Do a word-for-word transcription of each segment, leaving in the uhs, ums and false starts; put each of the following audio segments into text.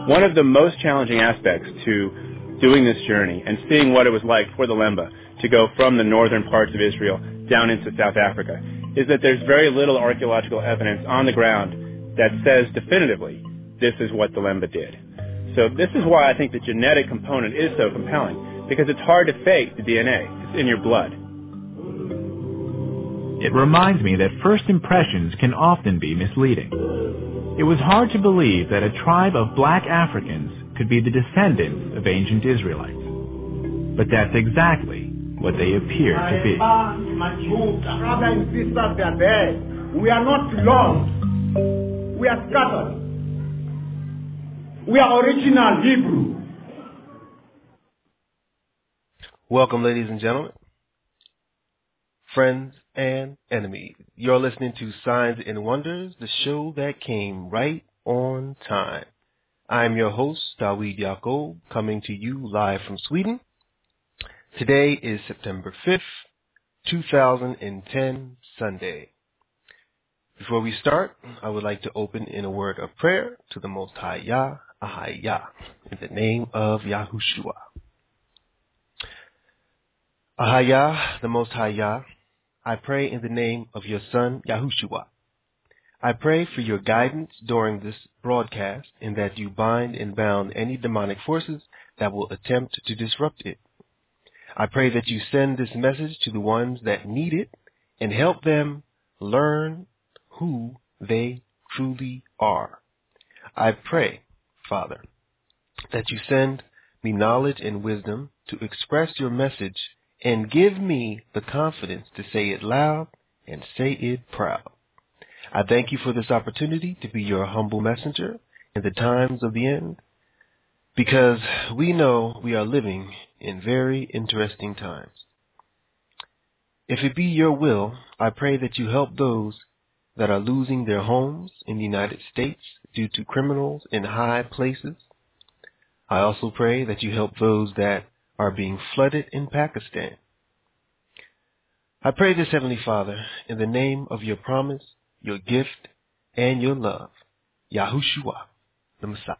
One of the most challenging aspects to doing this journey and seeing what it was like for the Lemba to go from the northern parts of Israel down into South Africa is that there's very little archaeological evidence on the ground that says definitively this is what the Lemba did. So this is why I think the genetic component is so compelling, because it's hard to fake the D N A. It's in your blood. It reminds me that first impressions can often be misleading. It was hard to believe that a tribe of black Africans could be the descendants of ancient Israelites. But that's exactly what they appear to be. Brothers and sisters, they are there. We are not lost. We are scattered. We are original Hebrew. Welcome, ladies and gentlemen, friends and enemies. You're listening to Signs and Wonders, the show that came right on time. I'm your host, Dawid Yacob, coming to you live from Sweden. Today is September fifth, two thousand ten, Sunday. Before we start, I would like to open in a word of prayer to the Most High Yah, Ahaya, in the name of Yahushua. Ahaya, the Most High Yah, I pray in the name of your Son, Yahushua. I pray for your guidance during this broadcast, and that you bind and bound any demonic forces that will attempt to disrupt it. I pray that you send this message to the ones that need it and help them learn who they truly are. I pray, Father, that you send me knowledge and wisdom to express your message and give me the confidence to say it loud and say it proud. I thank you for this opportunity to be your humble messenger in the times of the end, because we know we are living in very interesting times. If it be your will, I pray that you help those that are losing their homes in the United States due to criminals in high places. I also pray that you help those that are being flooded in Pakistan. I pray this, Heavenly Father, in the name of your promise, your gift, and your love, Yahushua, the Messiah.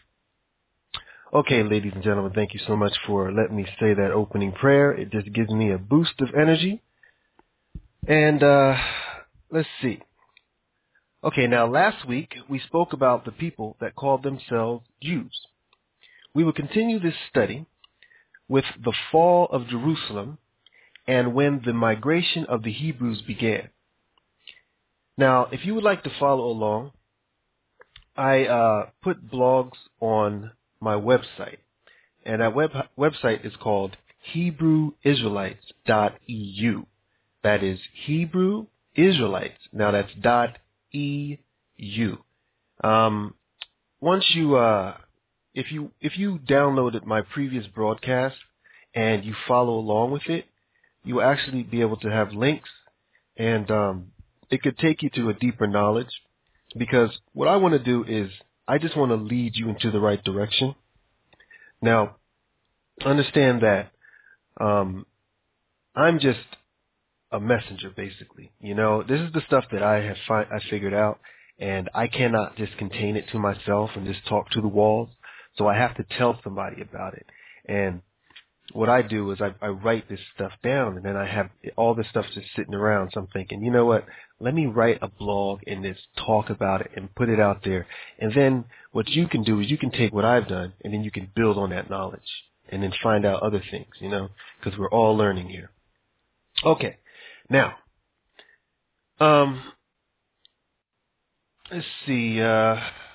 Okay, ladies and gentlemen, thank you so much for letting me say that opening prayer. It just gives me a boost of energy. And uh, let's see. Okay, now last week we spoke about the people that called themselves Jews. We will continue this study with the fall of Jerusalem and when the migration of the Hebrews began. Now, if you would like to follow along, I uh, put blogs on my website, and that web website is called Hebrew Israelites dot E U. That is Hebrew Israelites. Now that's dot E U. Um, once you uh, If you if you downloaded my previous broadcast and you follow along with it, you will actually be able to have links, and um, it could take you to a deeper knowledge, because what I want to do is I just want to lead you into the right direction. Now, understand that um, I'm just a messenger, basically. You know, this is the stuff that I have fi- I figured out, and I cannot just contain it to myself and just talk to the walls. So I have to tell somebody about it. And what I do is I, I write this stuff down, and then I have all this stuff just sitting around. So I'm thinking, you know what? Let me write a blog and just talk about it and put it out there. And then what you can do is you can take what I've done, and then you can build on that knowledge and then find out other things, you know, because we're all learning here. Okay. Now, um, let's see. Uh,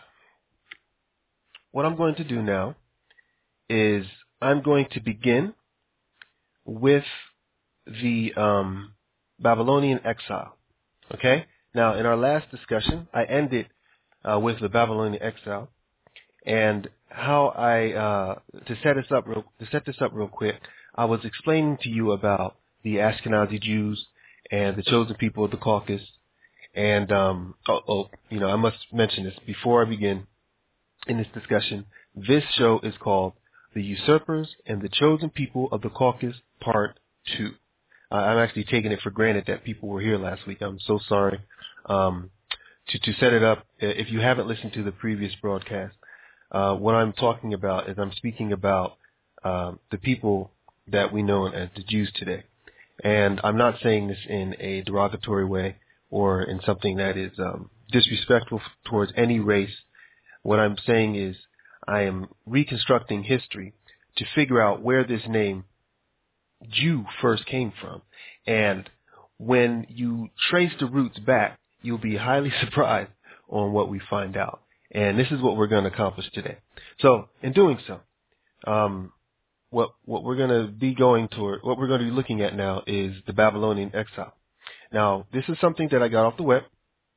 what I'm going to do now is I'm going to begin with the um, Babylonian exile. Okay? Now, in our last discussion, I ended uh, with the Babylonian exile, and how I uh, to set this up real, to set this up real quick, I was explaining to you about the Ashkenazi Jews and the chosen people of the Caucasus. And um, oh, oh, you know, I must mention this before I begin in this discussion. This show is called The Usurpers and the Chosen People of the Caucasus, Part Two. Uh, I'm actually taking it for granted that people were here last week. I'm so sorry. Um, to to set it up, if you haven't listened to the previous broadcast, uh, what I'm talking about is I'm speaking about uh, the people that we know as the Jews today. And I'm not saying this in a derogatory way or in something that is um, disrespectful towards any race. What I'm saying is I am reconstructing history to figure out where this name Jew first came from. And when you trace the roots back, you'll be highly surprised on what we find out. And this is what we're going to accomplish today. So in doing so, um, what what we're going to be going toward, what we're going to be looking at now is the Babylonian exile. Now, this is something that I got off the web,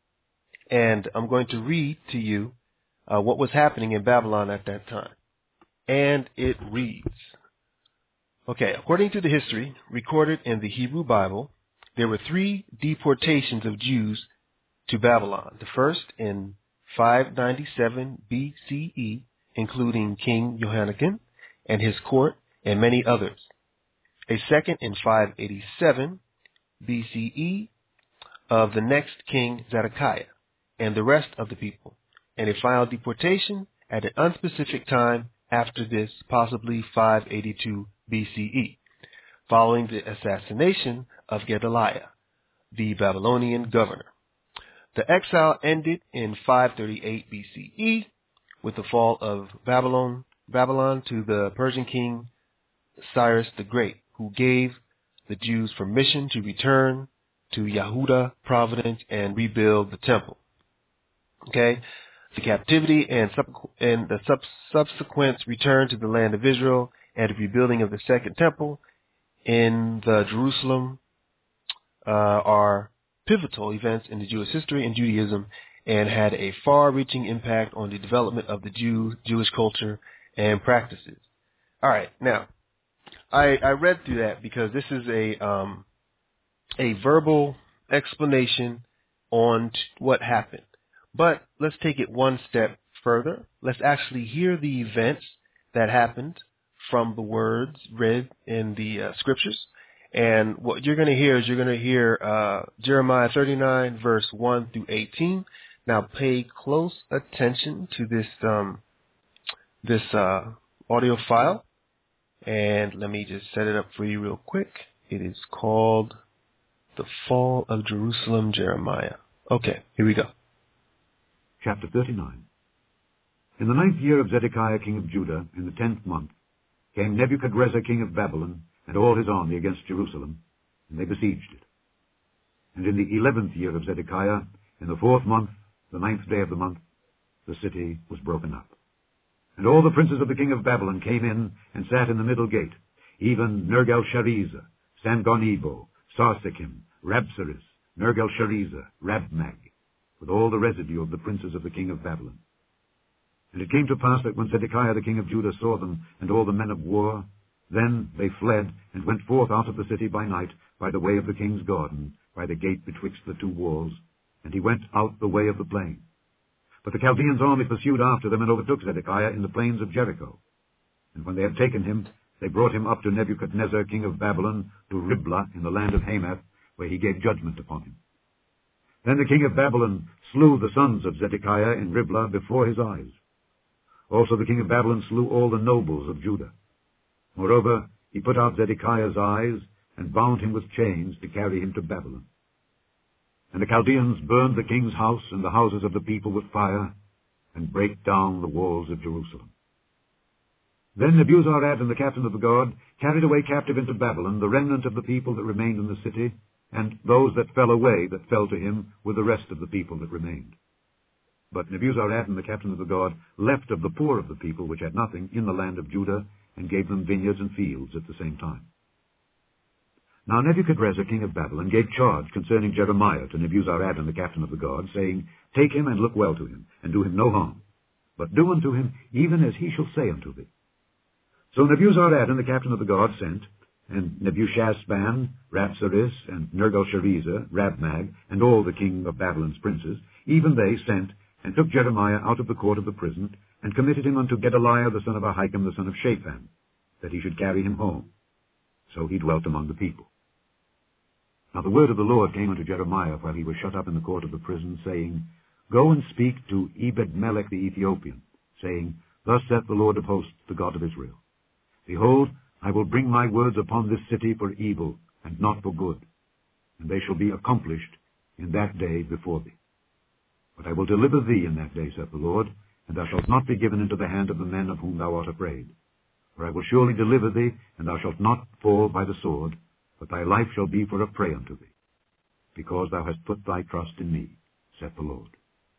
and I'm going to read to you uh, what was happening in Babylon at that time. And it reads, okay, according to the history recorded in the Hebrew Bible, there were three deportations of Jews to Babylon. The first in five ninety-seven B C E, including King Jehoiakim and his court and many others. A second in five eighty-seven B C E of the next king Zedekiah and the rest of the people. And a final deportation at an unspecific time after this, possibly five eighty-two B C E, following the assassination of Gedaliah, the Babylonian governor. The exile ended in five thirty-eight B C E with the fall of Babylon, Babylon to the Persian king Cyrus the Great, who gave the Jews permission to return to Yehuda province and rebuild the temple. Okay, the captivity and, sub- and the sub- subsequent return to the land of Israel and the rebuilding of the second temple in the Jerusalem uh, are pivotal events in the Jewish history and Judaism, and had a far-reaching impact on the development of the Jew, Jewish culture and practices. All right, now I, I read through that because this is a um, a verbal explanation on t- what happened. But let's take it one step further. Let's actually hear the events that happened from the words read in the uh, scriptures. And what you're going to hear is you're going to hear uh, Jeremiah thirty-nine, verse one through eighteen. Now pay close attention to this um, this uh, audio file. And let me just set it up for you real quick. It is called The Fall of Jerusalem, Jeremiah. Okay, here we go. Chapter thirty-nine. In the ninth year of Zedekiah king of Judah, in the tenth month, came Nebuchadrezzar king of Babylon and all his army against Jerusalem, and they besieged it. And in the eleventh year of Zedekiah, in the fourth month, the ninth day of the month, the city was broken up. And all the princes of the king of Babylon came in and sat in the middle gate, even Nergal-Sharezer, Sangonebo, Sarsekim, Rabsaris, Nergal-Sharezer, Rabmag, with all the residue of the princes of the king of Babylon. And it came to pass that when Zedekiah the king of Judah saw them, and all the men of war, then they fled, and went forth out of the city by night, by the way of the king's garden, by the gate betwixt the two walls, and he went out the way of the plain. But the Chaldeans' army pursued after them, and overtook Zedekiah in the plains of Jericho. And when they had taken him, they brought him up to Nebuchadnezzar king of Babylon, to Riblah in the land of Hamath, where he gave judgment upon him. Then the king of Babylon slew the sons of Zedekiah in Riblah before his eyes. Also the king of Babylon slew all the nobles of Judah. Moreover, he put out Zedekiah's eyes, and bound him with chains to carry him to Babylon. And the Chaldeans burned the king's house and the houses of the people with fire, and brake down the walls of Jerusalem. Then Nebuzaradan and the captain of the guard carried away captive into Babylon the remnant of the people that remained in the city, and those that fell away that fell to him with the rest of the people that remained. But Nebuzaradan, the captain of the guard, left of the poor of the people which had nothing in the land of Judah, and gave them vineyards and fields at the same time. Now Nebuchadrezzar king of Babylon gave charge concerning Jeremiah to Nebuzaradan, the captain of the guard, saying, Take him and look well to him, and do him no harm, but do unto him even as he shall say unto thee. So Nebuzaradan, the captain of the guard, sent, and Nebuchadnezzar, Rabsaris, and Nergal-Sharezer, Rabmag, and all the king of Babylon's princes, even they sent, and took Jeremiah out of the court of the prison, and committed him unto Gedaliah the son of Ahikam the son of Shaphan, that he should carry him home. So he dwelt among the people. Now the word of the Lord came unto Jeremiah while he was shut up in the court of the prison, saying, Go and speak to Ebed-Melech the Ethiopian, saying, Thus saith the Lord of hosts, the God of Israel. Behold, I will bring my words upon this city for evil, and not for good, and they shall be accomplished in that day before thee. But I will deliver thee in that day, saith the Lord, and thou shalt not be given into the hand of the men of whom thou art afraid. For I will surely deliver thee, and thou shalt not fall by the sword, but thy life shall be for a prey unto thee, because thou hast put thy trust in me, saith the Lord.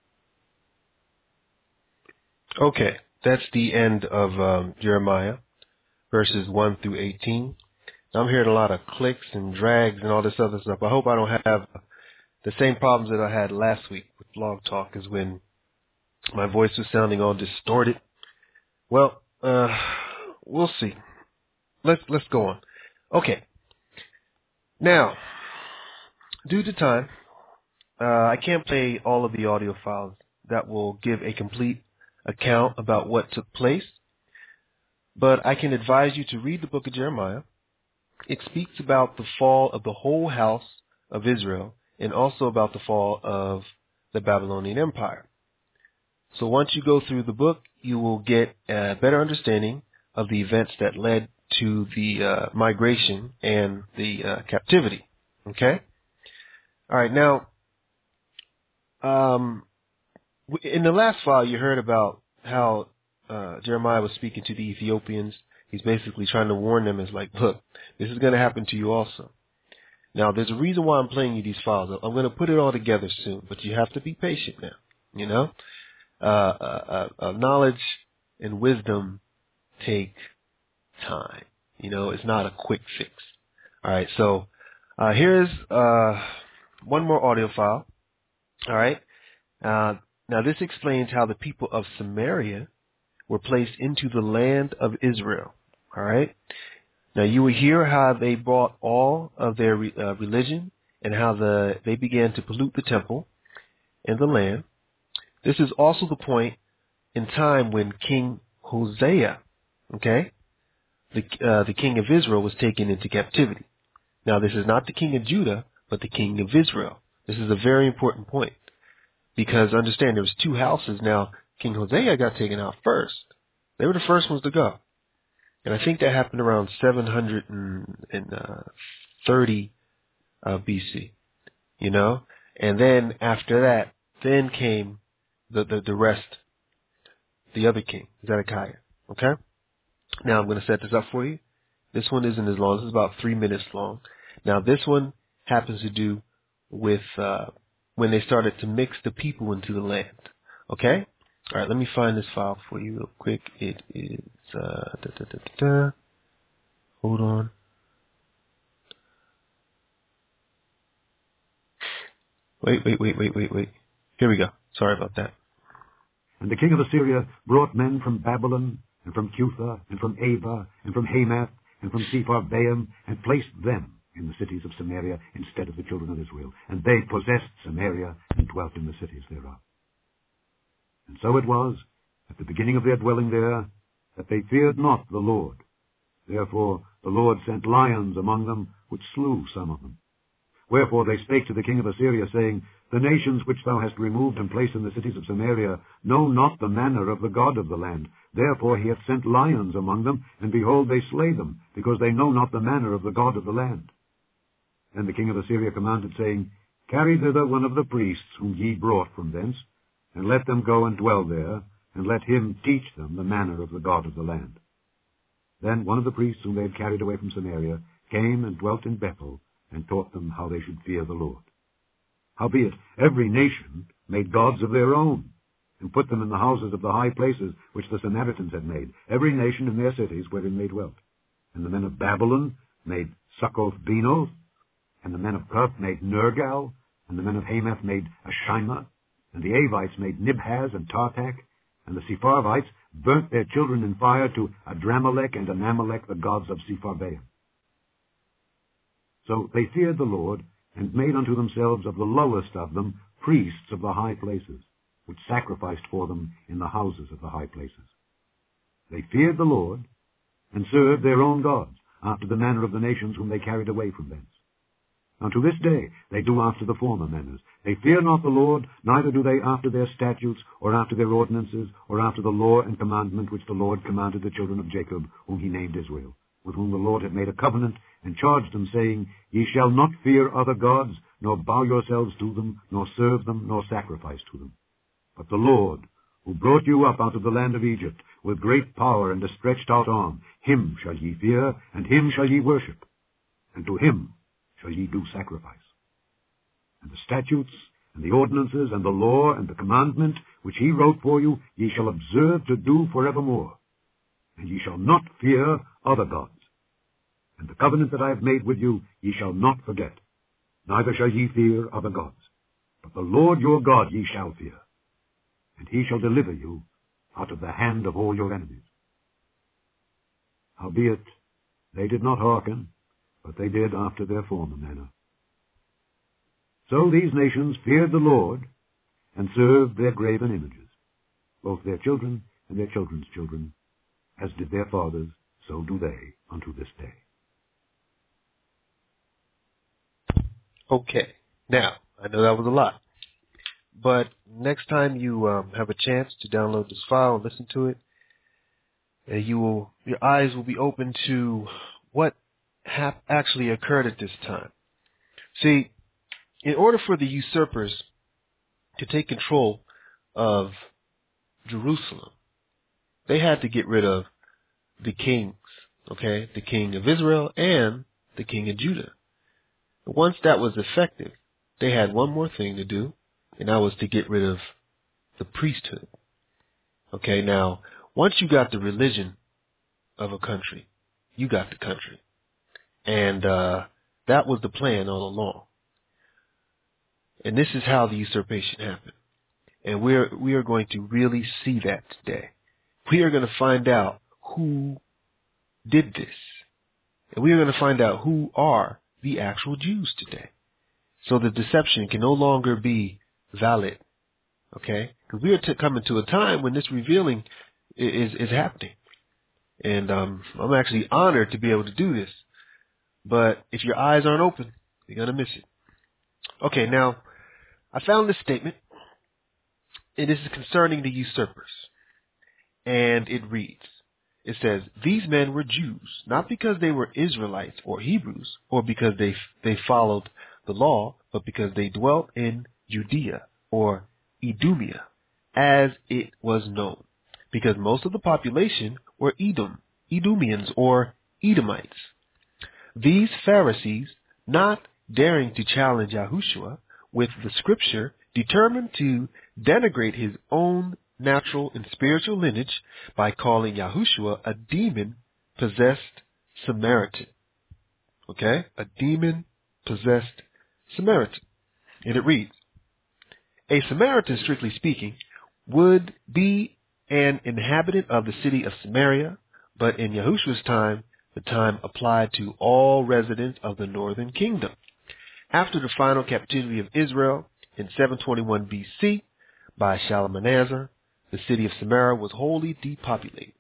Okay, that's the end of um, Jeremiah, verses one through eighteen. Now, I'm hearing a lot of clicks and drags and all this other stuff. I hope I don't have the same problems that I had last week with Blog Talk, is when my voice was sounding all distorted. Well, uh, we'll see. Let's let's go on. Okay. Now, due to time, uh, I can't play all of the audio files that will give a complete account about what took place, but I can advise you to read the book of Jeremiah. It speaks about the fall of the whole house of Israel and also about the fall of the Babylonian Empire. So once you go through the book, you will get a better understanding of the events that led to the uh, migration and the uh, captivity. Okay? All right, now, um, in the last file, you heard about how uh, Jeremiah was speaking to the Ethiopians. He's basically trying to warn them, is like, look, this is going to happen to you also. Now, there's a reason why I'm playing you these files. I'm going to put it all together soon, but you have to be patient now, you know? Uh, uh, uh, knowledge and wisdom take time. You know, it's not a quick fix. All right, so uh, here's uh, one more audio file. All right. Uh, now, this explains how the people of Samaria were placed into the land of Israel. All right. Now, you will hear how they brought all of their re- uh, religion and how the they began to pollute the temple and the land. This is also the point in time when King Hosea, okay, the uh, the king of Israel, was taken into captivity. Now, this is not the king of Judah, but the king of Israel. This is a very important point, because understand, there was two houses. Now, King Hosea got taken out first. They were the first ones to go. And I think that happened around seven hundred thirty uh, B C, you know? And then after that, then came the, the, the rest, the other king, Zedekiah, okay? Now I'm going to set this up for you. This one isn't as long. This is about three minutes long. Now this one happens to do with uh, when they started to mix the people into the land, okay? All right, let me find this file for you real quick. It is, uh, da, da, da, da, da. Hold on. Wait, wait, wait, wait, wait, wait. Here we go. Sorry about that. And the king of Assyria brought men from Babylon, and from Cutha, and from Ava, and from Hamath, and from Sepharvaim, and placed them in the cities of Samaria instead of the children of Israel. And they possessed Samaria, and dwelt in the cities thereof. And so it was, at the beginning of their dwelling there, that they feared not the Lord. Therefore the Lord sent lions among them, which slew some of them. Wherefore they spake to the king of Assyria, saying, The nations which thou hast removed and placed in the cities of Samaria know not the manner of the God of the land. Therefore he hath sent lions among them, and behold, they slay them, because they know not the manner of the God of the land. Then the king of Assyria commanded, saying, Carry thither one of the priests whom ye brought from thence, and let them go and dwell there, and let him teach them the manner of the God of the land. Then one of the priests whom they had carried away from Samaria came and dwelt in Bethel, and taught them how they should fear the Lord. Howbeit every nation made gods of their own, and put them in the houses of the high places which the Samaritans had made, every nation in their cities wherein they dwelt. And the men of Babylon made Succoth-Benoth, and the men of Cuth made Nergal, and the men of Hamath made Ashima, and the Avites made Nibhaz and Tartak, and the Sepharvites burnt their children in fire to Adramelech and Anamelech, the gods of Sepharvaim. So they feared the Lord, and made unto themselves of the lowest of them priests of the high places, which sacrificed for them in the houses of the high places. They feared the Lord, and served their own gods, after the manner of the nations whom they carried away from thence. Unto this day they do after the former manners. They fear not the Lord, neither do they after their statutes, or after their ordinances, or after the law and commandment which the Lord commanded the children of Jacob, whom he named Israel, with whom the Lord had made a covenant, and charged them, saying, Ye shall not fear other gods, nor bow yourselves to them, nor serve them, nor sacrifice to them. But the Lord, who brought you up out of the land of Egypt, with great power and a stretched out arm, him shall ye fear, and him shall ye worship, and to him shall ye do sacrifice. And the statutes, and the ordinances, and the law, and the commandment, which he wrote for you, ye shall observe to do forevermore. And ye shall not fear other gods. And the covenant that I have made with you, ye shall not forget. Neither shall ye fear other gods. But the Lord your God ye shall fear. And he shall deliver you out of the hand of all your enemies. Howbeit, they did not hearken, but they did after their former manner. So these nations feared the Lord, and served their graven images, both their children and their children's children, as did their fathers, so do they unto this day. Okay, now, I know that was a lot, but next time you um, have a chance to download this file and listen to it, uh, you will, your eyes will be open to what hap- actually occurred at this time. See, in order for the usurpers to take control of Jerusalem, they had to get rid of the kings, okay, the king of Israel and the king of Judah. Once that was effective, they had one more thing to do, and that was to get rid of the priesthood. Okay, now, once you got the religion of a country, you got the country. And uh, that was the plan all along. And this is how the usurpation happened. And we're we are going to really see that today. We are going to find out who did this. And we are going to find out who are the actual Jews today. So the deception can no longer be valid. Okay? Because we are t- coming to a time when this revealing is, is happening. And um, I'm actually honored to be able to do this. But if your eyes aren't open, you're going to miss it. Okay, now, I found this statement. It is concerning the usurpers. And it reads, it says, these men were Jews, not because they were Israelites or Hebrews, or because they they followed the law, but because they dwelt in Judea, or Idumea, as it was known, because most of the population were Edom, Edomians, or Edomites. These Pharisees, not daring to challenge Yahushua with the scripture, determined to denigrate his own natural and spiritual lineage by calling Yahushua a demon-possessed Samaritan. Okay? A demon-possessed Samaritan. And it reads, a Samaritan, strictly speaking, would be an inhabitant of the city of Samaria, but in Yahushua's time, the time applied to all residents of the northern kingdom. After the final captivity of Israel in seven twenty-one B C by Shalmaneser, the city of Samaria was wholly depopulated.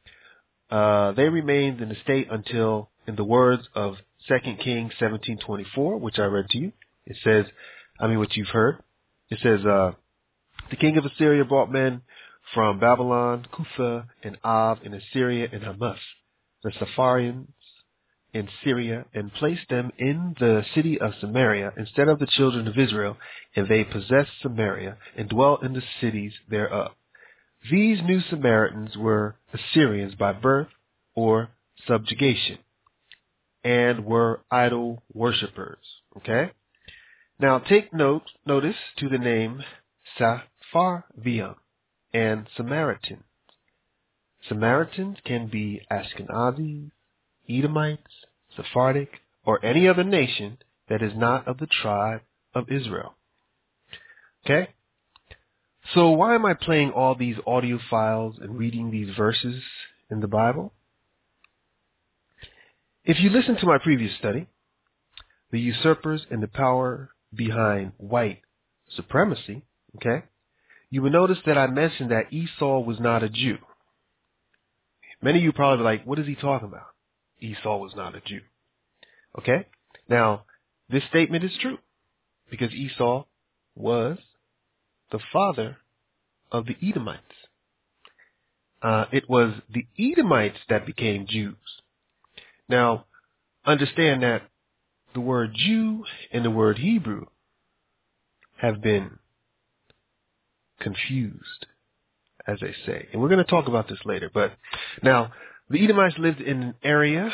Uh, they remained in the state until, in the words of Second Kings seventeen twenty-four, which I read to you, it says, I mean what you've heard, it says, uh, the king of Assyria brought men from Babylon, Cutha, and Av in Assyria, and Hamath, the Sapharians in Syria, and placed them in the city of Samaria instead of the children of Israel, and they possessed Samaria and dwelt in the cities thereof. These new Samaritans were Assyrians by birth or subjugation, and were idol worshippers. Okay? Now take note, notice to the name Sepharvaim and Samaritans. Samaritans can be Ashkenazis, Edomites, Sephardic, or any other nation that is not of the tribe of Israel. Okay? So why am I playing all these audio files and reading these verses in the Bible? If you listen to my previous study, the usurpers and the power behind white supremacy, okay, you will notice that I mentioned that Esau was not a Jew. Many of you probably be like, what is he talking about? Esau was not a Jew. Okay? Now, this statement is true because Esau was the father of the Edomites. Uh, it was the Edomites that became Jews. Now, understand that the word Jew and the word Hebrew have been confused, as they say. And we're going to talk about this later. But now, the Edomites lived in an area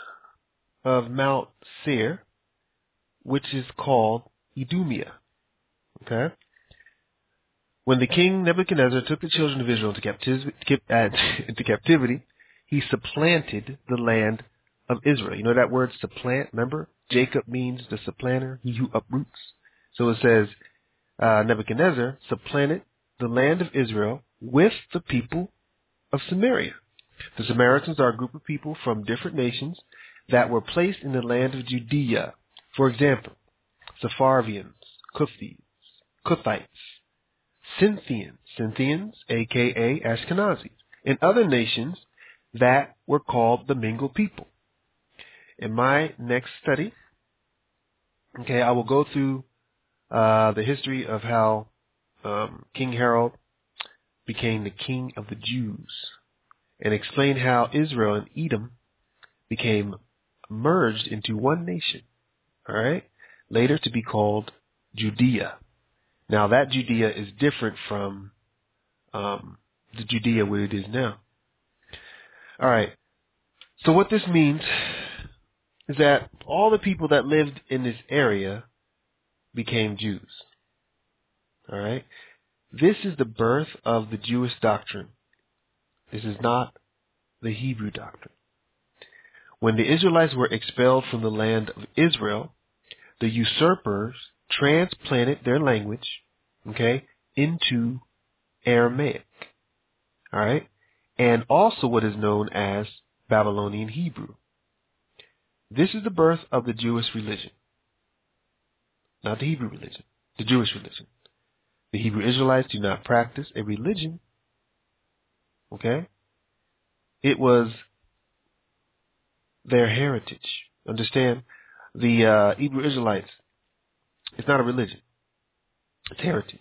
of Mount Seir, which is called Idumea. Okay? When the king Nebuchadnezzar took the children of Israel into captivity, into captivity, he supplanted the land of Israel. You know that word supplant? Remember? Jacob means the supplanter, he who uproots. So it says uh, Nebuchadnezzar supplanted the land of Israel with the people of Samaria. The Samaritans are a group of people from different nations that were placed in the land of Judea. For example, Sepharvians, Kuthites, Kuthites, Scythians, Scythians, aka Ashkenazis, and other nations that were called the mingled people. In my next study, okay, I will go through uh, the history of how um, King Herod became the king of the Jews and explain how Israel and Edom became merged into one nation, all right, later to be called Judea. Now, that Judea is different from um, the Judea where it is now. All right. So what this means is that all the people that lived in this area became Jews. All right. This is the birth of the Jewish doctrine. This is not the Hebrew doctrine. When the Israelites were expelled from the land of Israel, the usurpers transplanted their language, okay, into Aramaic, all right, and also what is known as Babylonian Hebrew. This is the birth of the Jewish religion, not the Hebrew religion, the Jewish religion. The Hebrew Israelites do not practice a religion, okay? It was their heritage. Understand? The uh, Hebrew Israelites, it's not a religion. It's heritage.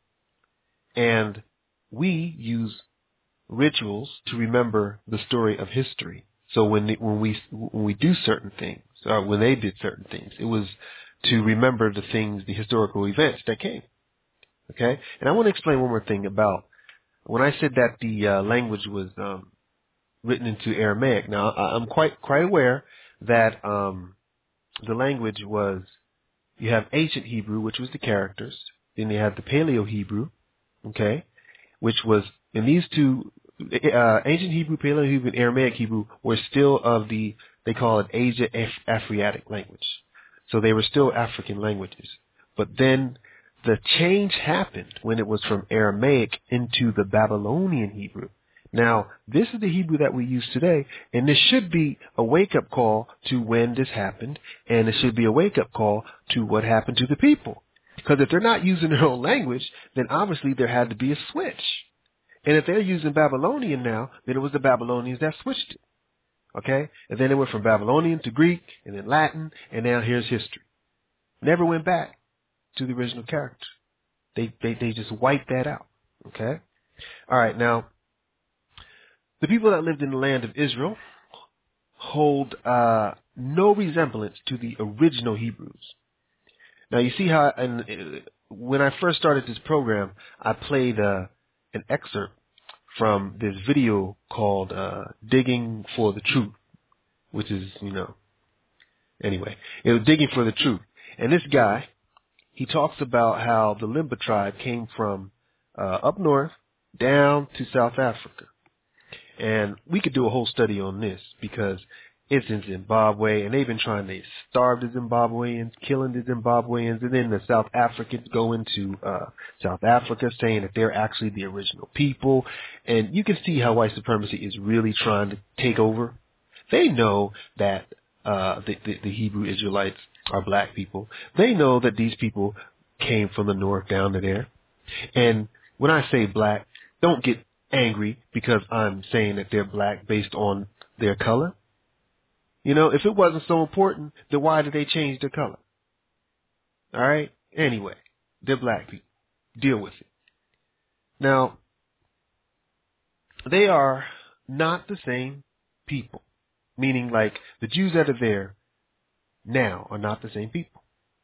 And we use rituals to remember the story of history. So when when we when we do certain things, or when they did certain things, it was to remember the things, the historical events that came. Okay? And I want to explain one more thing about when I said that the uh, language was um, written into Aramaic. Now, I'm quite quite aware that um, the language was, you have ancient Hebrew, which was the characters. Then you have the Paleo Hebrew, okay, which was, in these two, uh, ancient Hebrew, Paleo Hebrew, and Aramaic Hebrew were still of the, they call it Asia Afroasiatic language. So they were still African languages. But then the change happened when it was from Aramaic into the Babylonian Hebrew. Now, this is the Hebrew that we use today, and this should be a wake-up call to when this happened, and it should be a wake-up call to what happened to the people. Because if they're not using their own language, then obviously there had to be a switch. And if they're using Babylonian now, then it was the Babylonians that switched it. Okay? And then it went from Babylonian to Greek, and then Latin, and now here's history. Never went back to the original character. They, they, they just wiped that out. Okay? All right, now, the people that lived in the land of Israel hold uh, no resemblance to the original Hebrews. Now, you see how, and uh, when I first started this program, I played uh, an excerpt from this video called uh, Digging for the Truth, which is, you know, anyway, it was Digging for the Truth. And this guy, he talks about how the Limba tribe came from uh, up north down to South Africa. And we could do a whole study on this because it's in Zimbabwe, and they've been trying to starve the Zimbabweans, killing the Zimbabweans, and then the South Africans go into uh, South Africa saying that they're actually the original people. And you can see how white supremacy is really trying to take over. They know that uh, the, the, the Hebrew Israelites are black people. They know that these people came from the north down to there. And when I say black, don't get angry because I'm saying that they're black based on their color. You know, if it wasn't so important, then why did they change their color? All right? Anyway, they're black people. Deal with it. Now, they are not the same people, meaning like the Jews that are there now are not the same people.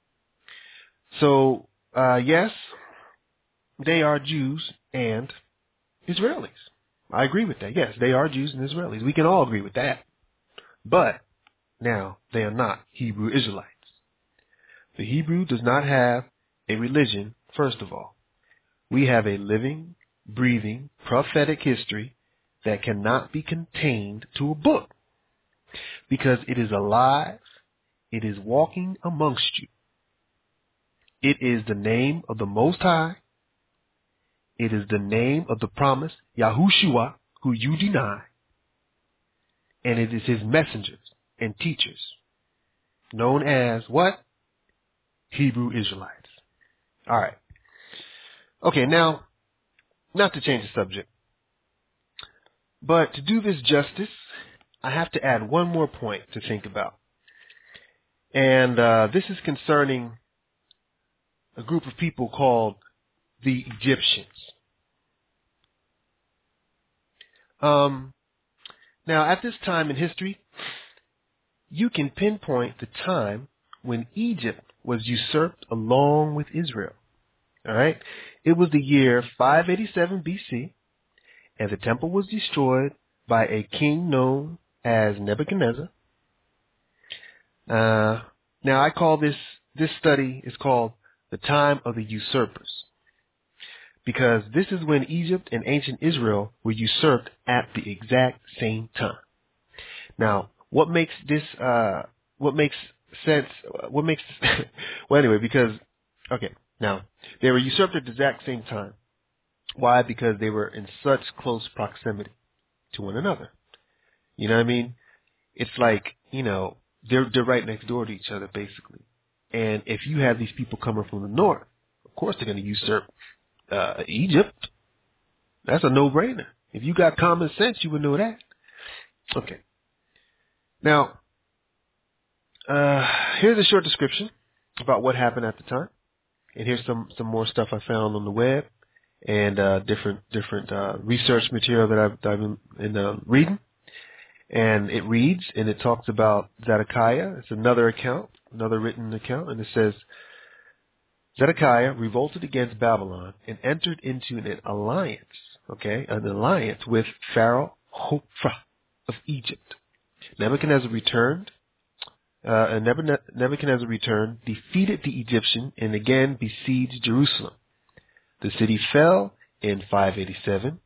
So, uh, yes, they are Jews and Israelis. I agree with that. Yes, they are Jews and Israelis. We can all agree with that. But now they are not Hebrew Israelites. The Hebrew does not have a religion, first of all. We have a living, breathing, prophetic history that cannot be contained to a book because it is alive. It is walking amongst you. It is the name of the Most High. It is the name of the promise, Yahushua, who you deny. And it is his messengers and teachers, known as what? Hebrew Israelites. All right. Okay, now, not to change the subject, but to do this justice, I have to add one more point to think about. And uh, this is concerning a group of people called the Egyptians. Um, now, at this time in history, you can pinpoint the time when Egypt was usurped along with Israel. All right? It was the year five eighty-seven B C, and the temple was destroyed by a king known as Nebuchadnezzar. Uh, now, I call this, this study is called the time of the usurpers, because this is when Egypt and ancient Israel were usurped at the exact same time. Now, what makes this, uh, what makes sense, what makes, well, anyway, because, okay, now, they were usurped at the exact same time. Why? Because they were in such close proximity to one another. You know what I mean? It's like, you know, they're, they're right next door to each other, basically. And if you have these people coming from the north, of course they're going to usurp uh, Egypt. That's a no-brainer. If you got common sense, you would know that. Okay. Now, uh, here's a short description about what happened at the time. And here's some, some more stuff I found on the web and uh, different different uh, research material that I've, that I've been in, uh, reading. And it reads, and it talks about Zedekiah. It's another account, another written account, and it says, Zedekiah revolted against Babylon and entered into an alliance, okay, an alliance with Pharaoh Hophra of Egypt. Nebuchadnezzar returned, uh, and Nebuchadnezzar returned, defeated the Egyptian, and again besieged Jerusalem. The city fell in five eighty-seven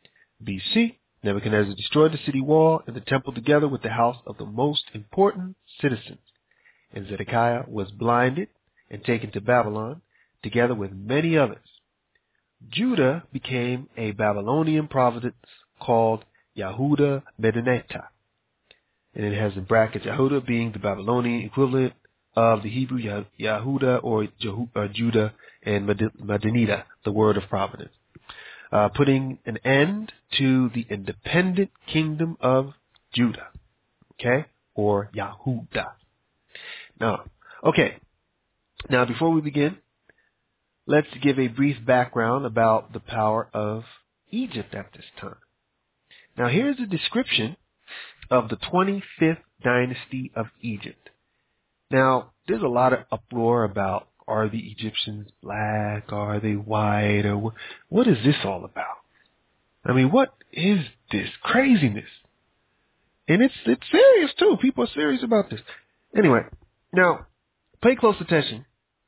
B C. Nebuchadnezzar destroyed the city wall and the temple together with the house of the most important citizens. And Zedekiah was blinded and taken to Babylon, together with many others. Judah became a Babylonian province called Yehuda Medinata. And it has in brackets Yehuda being the Babylonian equivalent of the Hebrew Yehuda or Judah, and Medinita, the word of providence. Uh, putting an end to the independent kingdom of Judah, okay, or Yehuda. Now, okay, now before we begin, let's give a brief background about the power of Egypt at this time. Now, here's a description of the twenty-fifth dynasty of Egypt. Now, there's a lot of uproar about, are the Egyptians black? Are they white? Or what, what is this all about? I mean, what is this craziness? And it's it's serious too. People are serious about this. Anyway, now pay close attention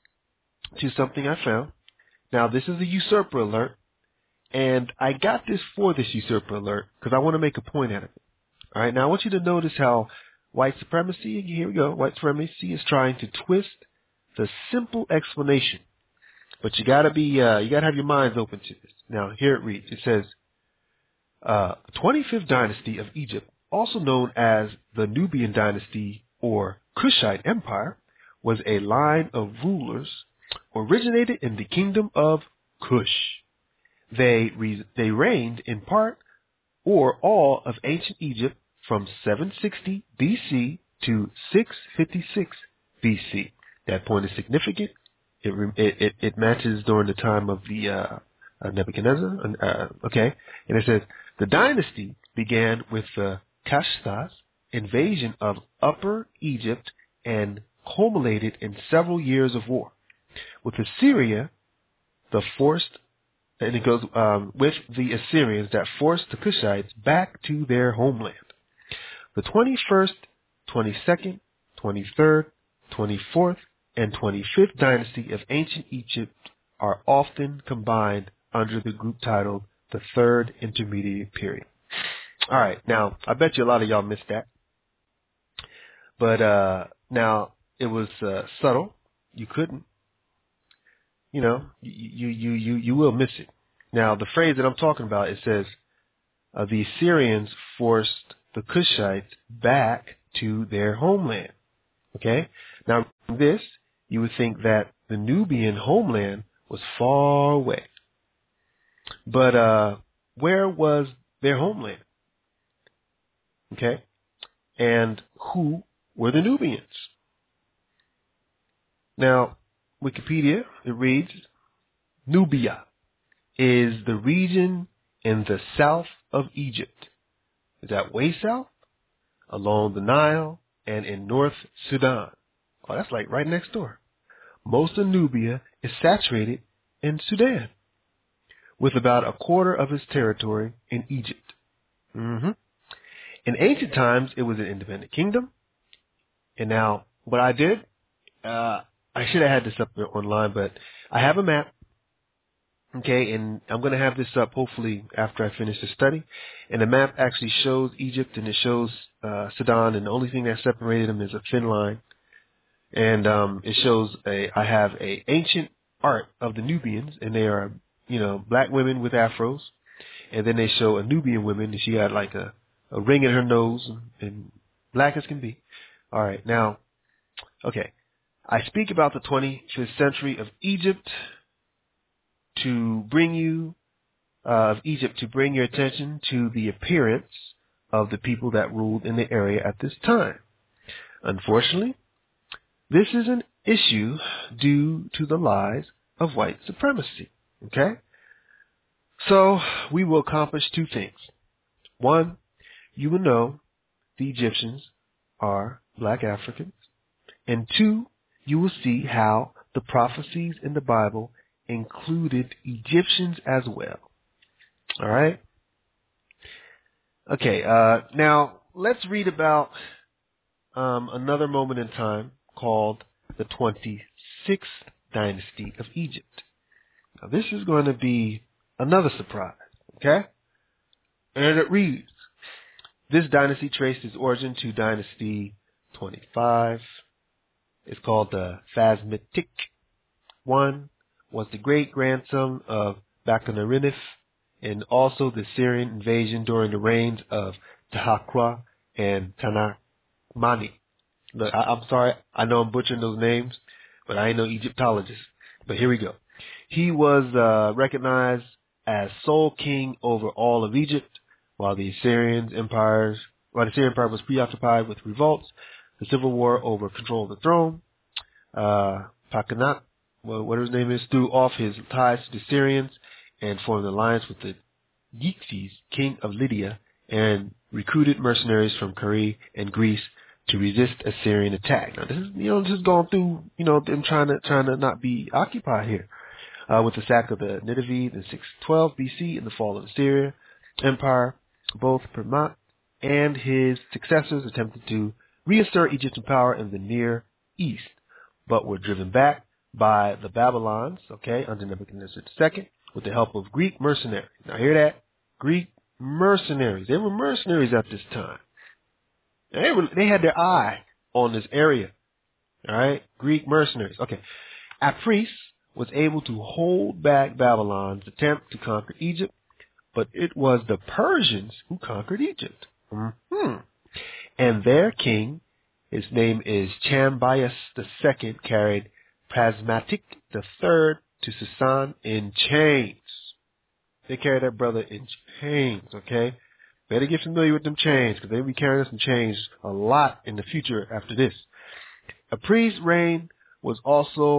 to something I found. Now, this is a usurper alert, and I got this for this usurper alert because I want to make a point out of it. All right, now I want you to notice how white supremacy, here we go, white supremacy is trying to twist the simple explanation, but you gotta be, uh, you gotta have your minds open to this. Now, here it reads. It says, uh, twenty-fifth dynasty of Egypt, also known as the Nubian dynasty or Kushite Empire, was a line of rulers originated in the kingdom of Kush. They re- they reigned in part or all of ancient Egypt from seven sixty B C to six fifty-six B C. That point is significant It it it, it matches during the time of the uh, uh, Nebuchadnezzar. Uh, okay, and it says the dynasty began with the Kashtas invasion of Upper Egypt and culminated in several years of war. With Assyria, the forced, and it goes um, with the Assyrians that forced the Cushites back to their homeland. The twenty-first, twenty-second, twenty-third, twenty-fourth, and twenty-fifth dynasty of ancient Egypt are often combined under the group titled the Third Intermediate Period. All right, now I bet you a lot of y'all missed that, but uh, now it was uh, subtle. You couldn't, you know, you you you you will miss it. Now the phrase that I'm talking about, it says uh, the Assyrians forced the Cushites back to their homeland. Okay, now this you would think that the Nubian homeland was far away, but uh, where was their homeland? Okay, and who were the Nubians? Now, Wikipedia, it reads, Nubia is the region in the south of Egypt. Is that way south? Along the Nile and in North Sudan. Oh, that's like right next door. Most of Nubia is saturated in Sudan, with about a quarter of its territory in Egypt. Mm-hmm. In ancient times, it was an independent kingdom. And now, what I did, uh, I should have had this up online, but I have a map. Okay, and I'm going to have this up hopefully after I finish the study. And the map actually shows Egypt and it shows uh, Sudan, and the only thing that separated them is a thin line. And um, it shows a, I have a ancient art of the Nubians, and they are, you know, black women with afros. And then they show a Nubian woman, and she had like a, a ring in her nose, and, and black as can be. All right, now, okay. I speak about the twenty-fifth century of Egypt to bring you, uh, of Egypt to bring your attention to the appearance of the people that ruled in the area at this time. Unfortunately, this is an issue due to the lies of white supremacy. Okay? So, we will accomplish two things. One, you will know the Egyptians are black Africans. And two, you will see how the prophecies in the Bible included Egyptians as well. All right? Okay, uh, now let's read about um, another moment in time called the twenty-sixth dynasty of Egypt. Now, this is going to be another surprise, okay? And it reads, this dynasty traced its origin to dynasty twenty-five. It's called the Phasmitic. One was the great-grandson of Bakanerinif, and also the Syrian invasion during the reigns of Tahakra and Tanakmani. Look, I, I'm sorry, I know I'm butchering those names, but I ain't no Egyptologist. But here we go. He was uh, recognized as sole king over all of Egypt, while the Assyrian empires, while the Syrian empire was preoccupied with revolts, the civil war over control of the throne. Uh, Pakanat, well, what his name is, threw off his ties to the Syrians and formed an alliance with the Xerxes, king of Lydia, and recruited mercenaries from Caria and Greece to resist Assyrian attack. Now, this is, you know, this is going through, you know, them trying to trying to not be occupied here. Uh, with the sack of the Nineveh in six twelve B C and the fall of the Assyrian Empire, both Permat and his successors attempted to reassert Egyptian power in the Near East, but were driven back by the Babylons, okay, under Nebuchadnezzar the Second, with the help of Greek mercenaries. Now hear that? Greek mercenaries. They were mercenaries at this time. They were, they had their eye on this area. All right? Greek mercenaries. Okay. Apries was able to hold back Babylon's attempt to conquer Egypt, but it was the Persians who conquered Egypt. Mm-hmm. And their king, his name is Chambias the Second, carried Phasmatic the Third to Susan in chains. They carried that brother in chains, okay? Better get familiar with them chains, because they'll be carrying us in chains a lot in the future after this. Apries' reign was also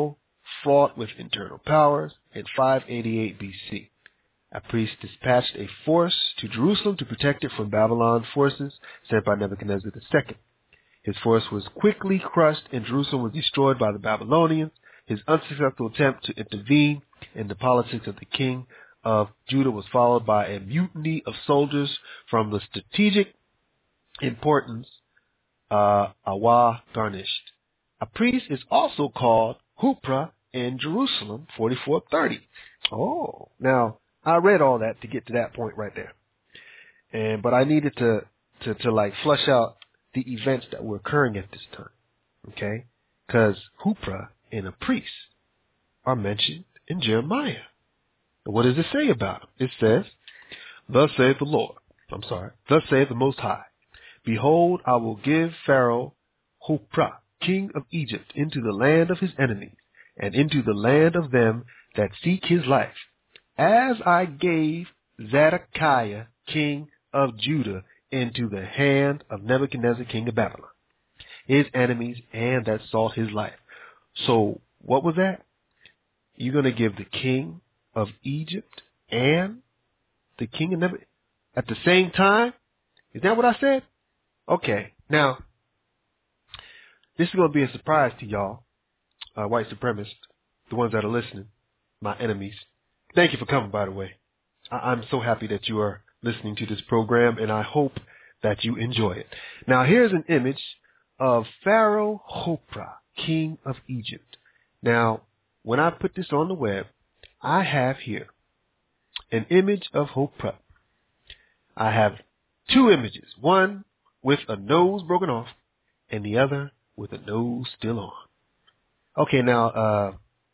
fraught with internal powers. In five eighty-eight B C, a priest dispatched a force to Jerusalem to protect it from Babylon forces sent by Nebuchadnezzar the Second. His force was quickly crushed and Jerusalem was destroyed by the Babylonians. His unsuccessful attempt to intervene in the politics of the king of Judah was followed by a mutiny of soldiers from the strategic importance uh, Awa garnished. A priest is also called Hupra in Jerusalem, forty-four thirty. Oh, now I read all that to get to that point right there, and but I needed to to to like flush out the events that were occurring at this time, okay? Because Hupra and a priest are mentioned in Jeremiah. And what does it say about them? It says, "Thus saith the Lord." I'm sorry. "Thus saith the Most High. Behold, I will give Pharaoh Hupra, king of Egypt, into the land of his enemies, and into the land of them that seek his life, as I gave Zedekiah, king of Judah, into the hand of Nebuchadnezzar, king of Babylon, his enemies, and that sought his life." So what was that? You're going to give the king of Egypt and the king of Nebuchadnezzar at the same time? Is that what I said? Okay. Now, this is going to be a surprise to y'all, uh, white supremacists, the ones that are listening, my enemies. Thank you for coming, by the way. I- I'm so happy that you are listening to this program, and I hope that you enjoy it. Now, here's an image of Pharaoh Hopra, king of Egypt. Now, when I put this on the web, I have here an image of Hopra. I have two images, one with a nose broken off and the other with a nose still on. Okay, now, uh,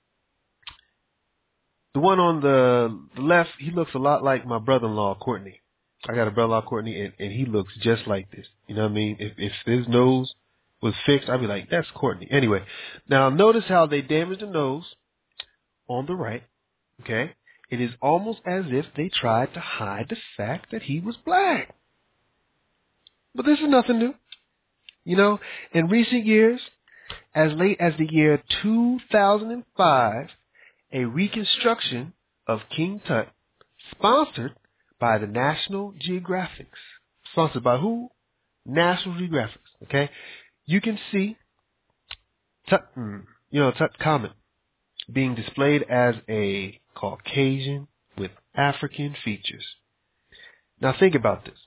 the one on the left, he looks a lot like my brother-in-law, Courtney. I got a brother-in-law, Courtney, and, and he looks just like this. You know what I mean? If, if his nose was fixed, I'd be like, that's Courtney. Anyway, now notice how they damaged the nose on the right, okay? It is almost as if they tried to hide the fact that he was black. But this is nothing new. You know, in recent years, as late as the year two thousand five, a reconstruction of King Tut, sponsored by the National Geographic. Sponsored by who? National Geographic. Okay? You can see Tut, you know, Tutankhamun being displayed as a Caucasian with African features. Now think about this.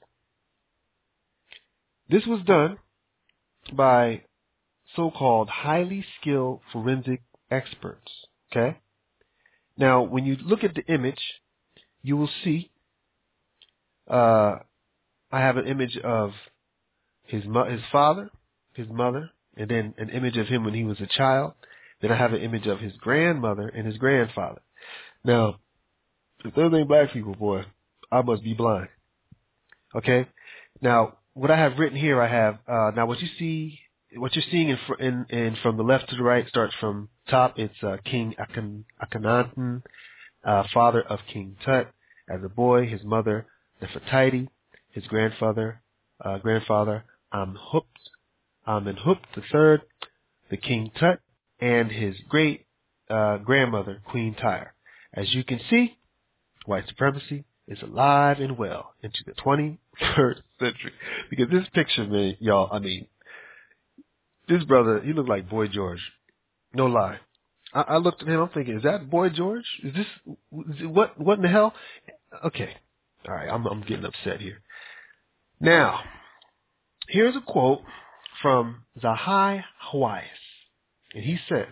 This was done by so-called highly skilled forensic experts. Okay? Now, when you look at the image, you will see uh, I have an image of his mo- his father, his mother, and then an image of him when he was a child. Then I have an image of his grandmother and his grandfather. Now, if those ain't black people, boy, I must be blind. Okay? Now, what I have written here, I have, uh, now what you see, what you're seeing in, fr- in, in from the left to the right starts from top. It's uh, King Akhen- Akhenaten, uh, father of King Tut. As a boy, his mother, Nefertiti, his grandfather, uh, grandfather, Amenhotep, Amenhotep the third, the King Tut, and his great uh, grandmother, Queen Tyre. As you can see, white supremacy is alive and well into the twenty-first century. Because this picture, man, y'all, I mean, this brother, he looked like Boy George. No lie. I, I looked at him, I'm thinking, is that Boy George? Is this, is it, what, what in the hell? Okay. All right, I'm, I'm getting upset here. Now, here's a quote from Zahi Hawaii. And he says,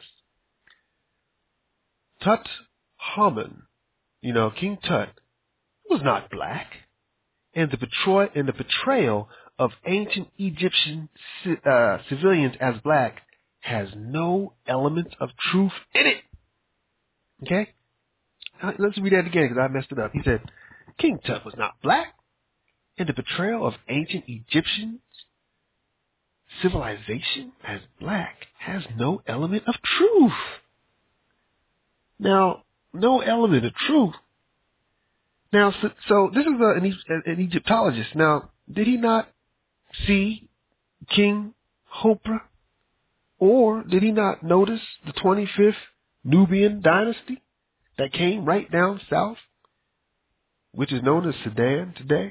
Tutankhamun, you know, King Tut, was not black. And the, betray- and the portrayal of ancient Egyptian uh, civilians as black has no element of truth in it. Okay? Let's read that again because I messed it up. He said, King Tut was not black. And the portrayal of ancient Egyptian civilization as black has no element of truth. Now, no element of truth. Now, so, so this is a, an, an Egyptologist. Now, did he not see King Hopra? Or did he not notice the twenty-fifth Nubian dynasty that came right down south, which is known as Sudan today.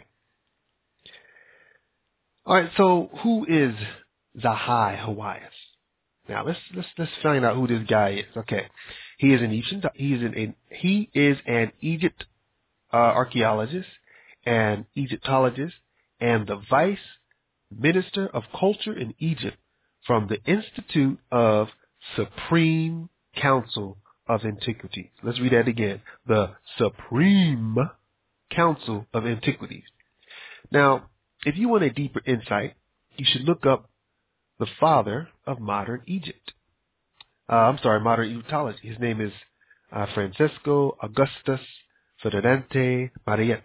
All right, so who is Zahi Hawaiian? Now let's let's let's find out who this guy is. Okay, he is an Egyptian. He is an he is an Egypt uh, archaeologist and Egyptologist and the vice minister of culture in Egypt from the Institute of Supreme Council of Antiquities. Let's read that again. The Supreme Council of Antiquities. Now, if you want a deeper insight, you should look up the father of modern Egypt. Uh, I'm sorry, modern Egyptology. His name is uh, Francesco Augustus Ferdinand Mariette.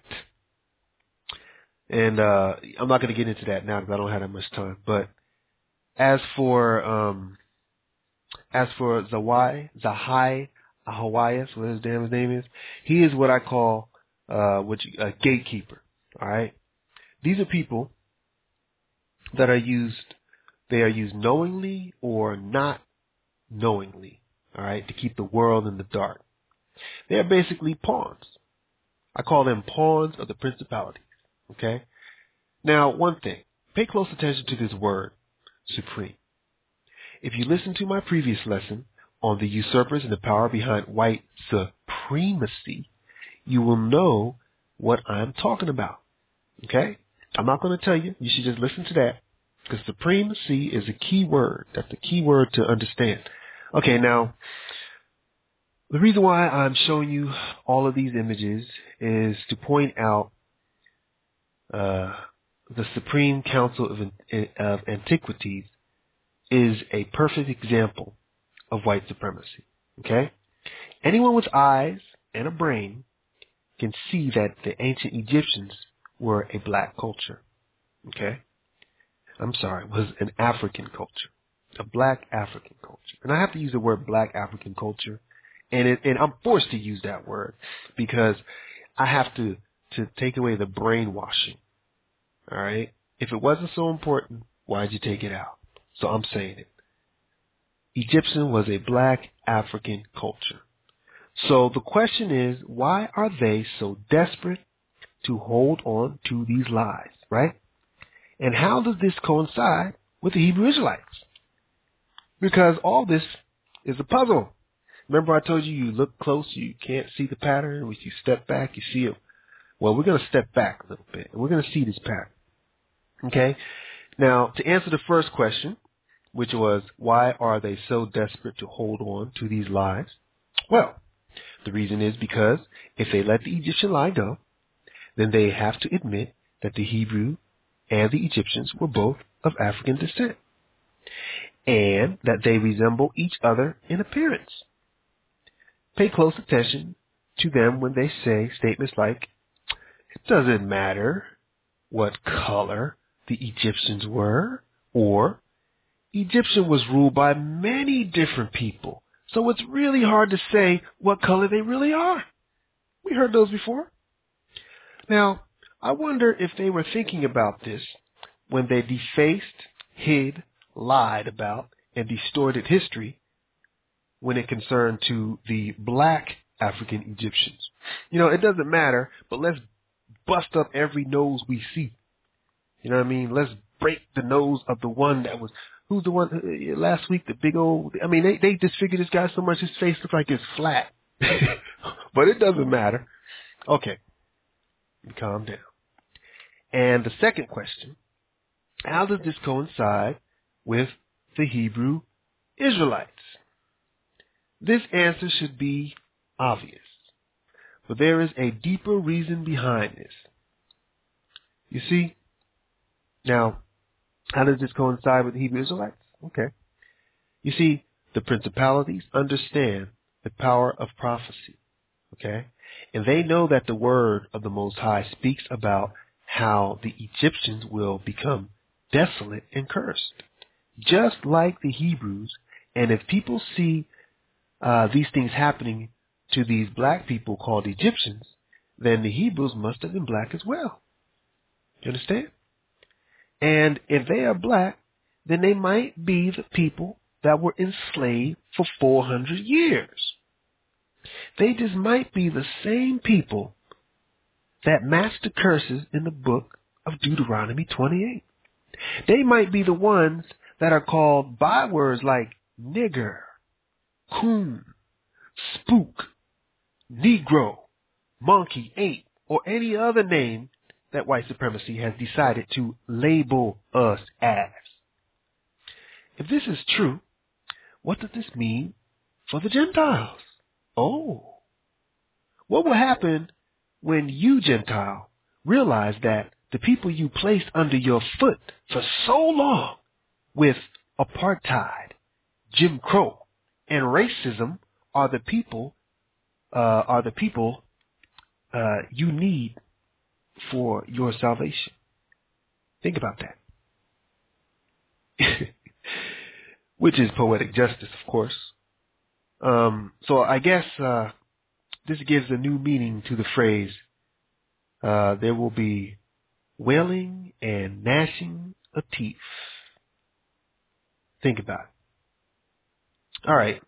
And uh, I'm not going to get into that now because I don't have that much time. But as for um, as for Zawai, Zahai Hawaiian, what his damn his name is, he is what I call uh, what you, a gatekeeper. All right, these are people that are used. They are used knowingly or not knowingly, all right, to keep the world in the dark. They are basically pawns. I call them pawns of the principalities, okay? Now, one thing, pay close attention to this word, supreme. If you listen to my previous lesson on the usurpers and the power behind white supremacy, you will know what I'm talking about, okay? I'm not going to tell you. You should just listen to that. Because supremacy is a key word. That's the key word to understand. Okay, now, the reason why I'm showing you all of these images is to point out uh, the Supreme Council of, of Antiquities is a perfect example of white supremacy. Okay? Anyone with eyes and a brain can see that the ancient Egyptians were a black culture. Okay? I'm sorry, was an African culture, a black African culture. And I have to use the word black African culture, and it, and I'm forced to use that word because I have to, to take away the brainwashing, all right? If it wasn't so important, why'd you take it out? So I'm saying it. Egyptian was a black African culture. So the question is, why are they so desperate to hold on to these lies, right? And how does this coincide with the Hebrew Israelites? Because all this is a puzzle. Remember I told you you look close, you can't see the pattern. If you step back, you see it. Well, we're going to step back a little bit, and we're going to see this pattern. Okay? Now, to answer the first question, which was, why are they so desperate to hold on to these lies? Well, the reason is because if they let the Egyptian lie go, then they have to admit that the Hebrew and the Egyptians were both of African descent, and that they resemble each other in appearance. Pay close attention to them when they say statements like, it doesn't matter what color the Egyptians were, or Egyptian was ruled by many different people, so it's really hard to say what color they really are. We heard those before. Now, I wonder if they were thinking about this when they defaced, hid, lied about, and distorted history when it concerned to the black African Egyptians. You know, it doesn't matter, but let's bust up every nose we see. You know what I mean? Let's break the nose of the one that was, who's the one uh, last week, the big old, I mean, they, they disfigured this guy so much his face looks like it's flat. But it doesn't matter. Okay. Calm down. And the second question, how does this coincide with the Hebrew Israelites? This answer should be obvious, but there is a deeper reason behind this. You see, now, how does this coincide with the Hebrew Israelites? Okay. You see, the principalities understand the power of prophecy, okay? And they know that the word of the Most High speaks about how the Egyptians will become desolate and cursed, just like the Hebrews. And if people see uh, these things happening to these black people called Egyptians, then the Hebrews must have been black as well. You understand? And if they are black, then they might be the people that were enslaved for four hundred years. They just might be the same people that match the curses in the book of Deuteronomy twenty-eight. They might be the ones that are called bywords like nigger, coon, spook, Negro, monkey, ape, or any other name that white supremacy has decided to label us as. If this is true, what does this mean for the Gentiles? Oh, what will happen when you, Gentile, realize that the people you placed under your foot for so long with apartheid, Jim Crow, and racism are the people uh, are the people uh, you need for your salvation? Think about that. Which is poetic justice, of course. Um, so I guess uh, this gives a new meaning to the phrase, uh, there will be wailing and gnashing of teeth. Think about it. All right.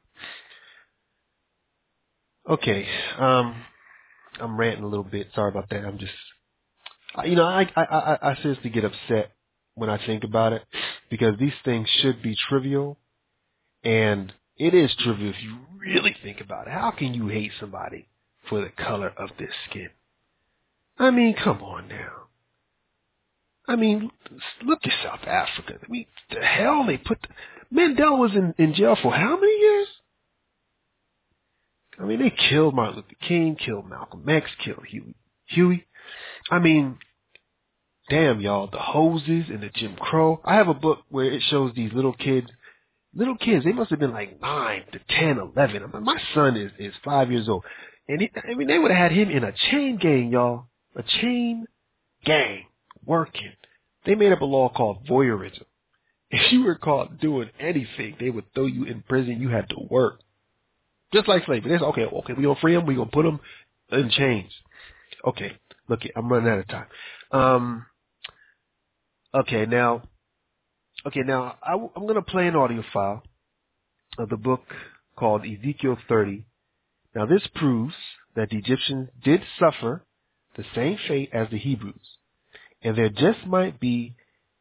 Okay. Um, I'm ranting a little bit. Sorry about that. I'm just, you know, I, I, I, I seriously get upset when I think about it, because these things should be trivial, and it is trivial if you really think about it. How can you hate somebody for the color of their skin? I mean, come on now. I mean, look at South Africa. I mean, the hell they put... The, Mandela was in, in jail for how many years? I mean, they killed Martin Luther King, killed Malcolm X, killed Huey. Huey. I mean, damn, y'all, the hoses and the Jim Crow. I have a book where it shows these little kids. Little kids, they must have been like nine to ten, eleven. I mean, my son is, is five years old. And he, I mean, they would have had him in a chain gang, y'all. A chain gang. Working. They made up a law called voyeurism. If you were caught doing anything, they would throw you in prison. You had to work. Just like slavery. They said, okay, okay, we're going to free them. We're going to put them in chains. Okay, look, I'm running out of time. Um, okay, now, okay, now I, I'm going to play an audio file of the book called Ezekiel thirty. Now, this proves that the Egyptians did suffer the same fate as the Hebrews. And there just might be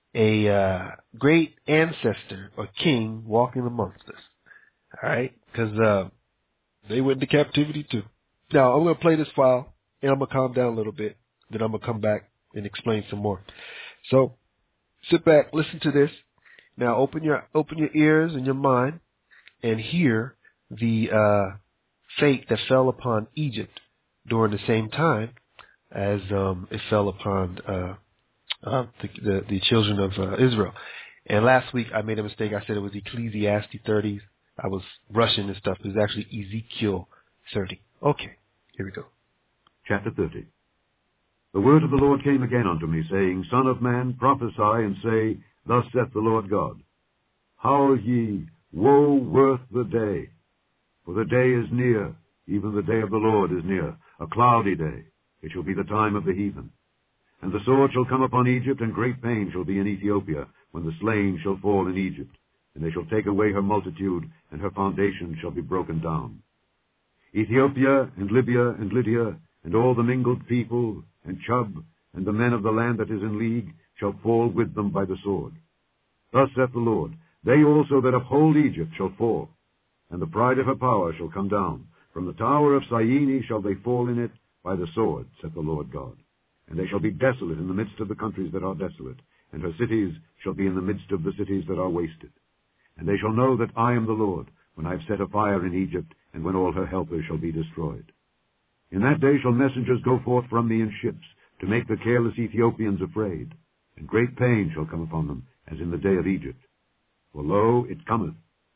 a uh, great ancestor or king walking amongst us. All right? Because uh, they went into captivity too. Now, I'm going to play this file, and I'm going to calm down a little bit. Then I'm going to come back and explain some more. So, sit back, listen to this. Now, open your open your ears and your mind and hear the uh, fate that fell upon Egypt during the same time as um, it fell upon uh, uh, the, the, the children of uh, Israel. And last week I made a mistake. I said it was Ecclesiastes thirty. I was rushing this stuff. It was actually Ezekiel thirty. Okay, here we go. Chapter thirty. The word of the Lord came again unto me, saying, Son of man, prophesy, and say, Thus saith the Lord God, Howl ye, woe worth the day! For the day is near, even the day of the Lord is near, a cloudy day. It shall be the time of the heathen. And the sword shall come upon Egypt, and great pain shall be in Ethiopia, when the slain shall fall in Egypt. And they shall take away her multitude, and her foundation shall be broken down. Ethiopia, and Libya, and Lydia, and all the mingled people, and Chub, and the men of the land that is in league, shall fall with them by the sword. Thus saith the Lord, They also that uphold Egypt shall fall, and the pride of her power shall come down. From the tower of Syene shall they fall in it by the sword, saith the Lord God. And they shall be desolate in the midst of the countries that are desolate, and her cities shall be in the midst of the cities that are wasted. And they shall know that I am the Lord, when I have set a fire in Egypt, and when all her helpers shall be destroyed. In that day shall messengers go forth from me in ships, to make the careless Ethiopians afraid, and great pain shall come upon them, as in the day of Egypt. For lo, it cometh.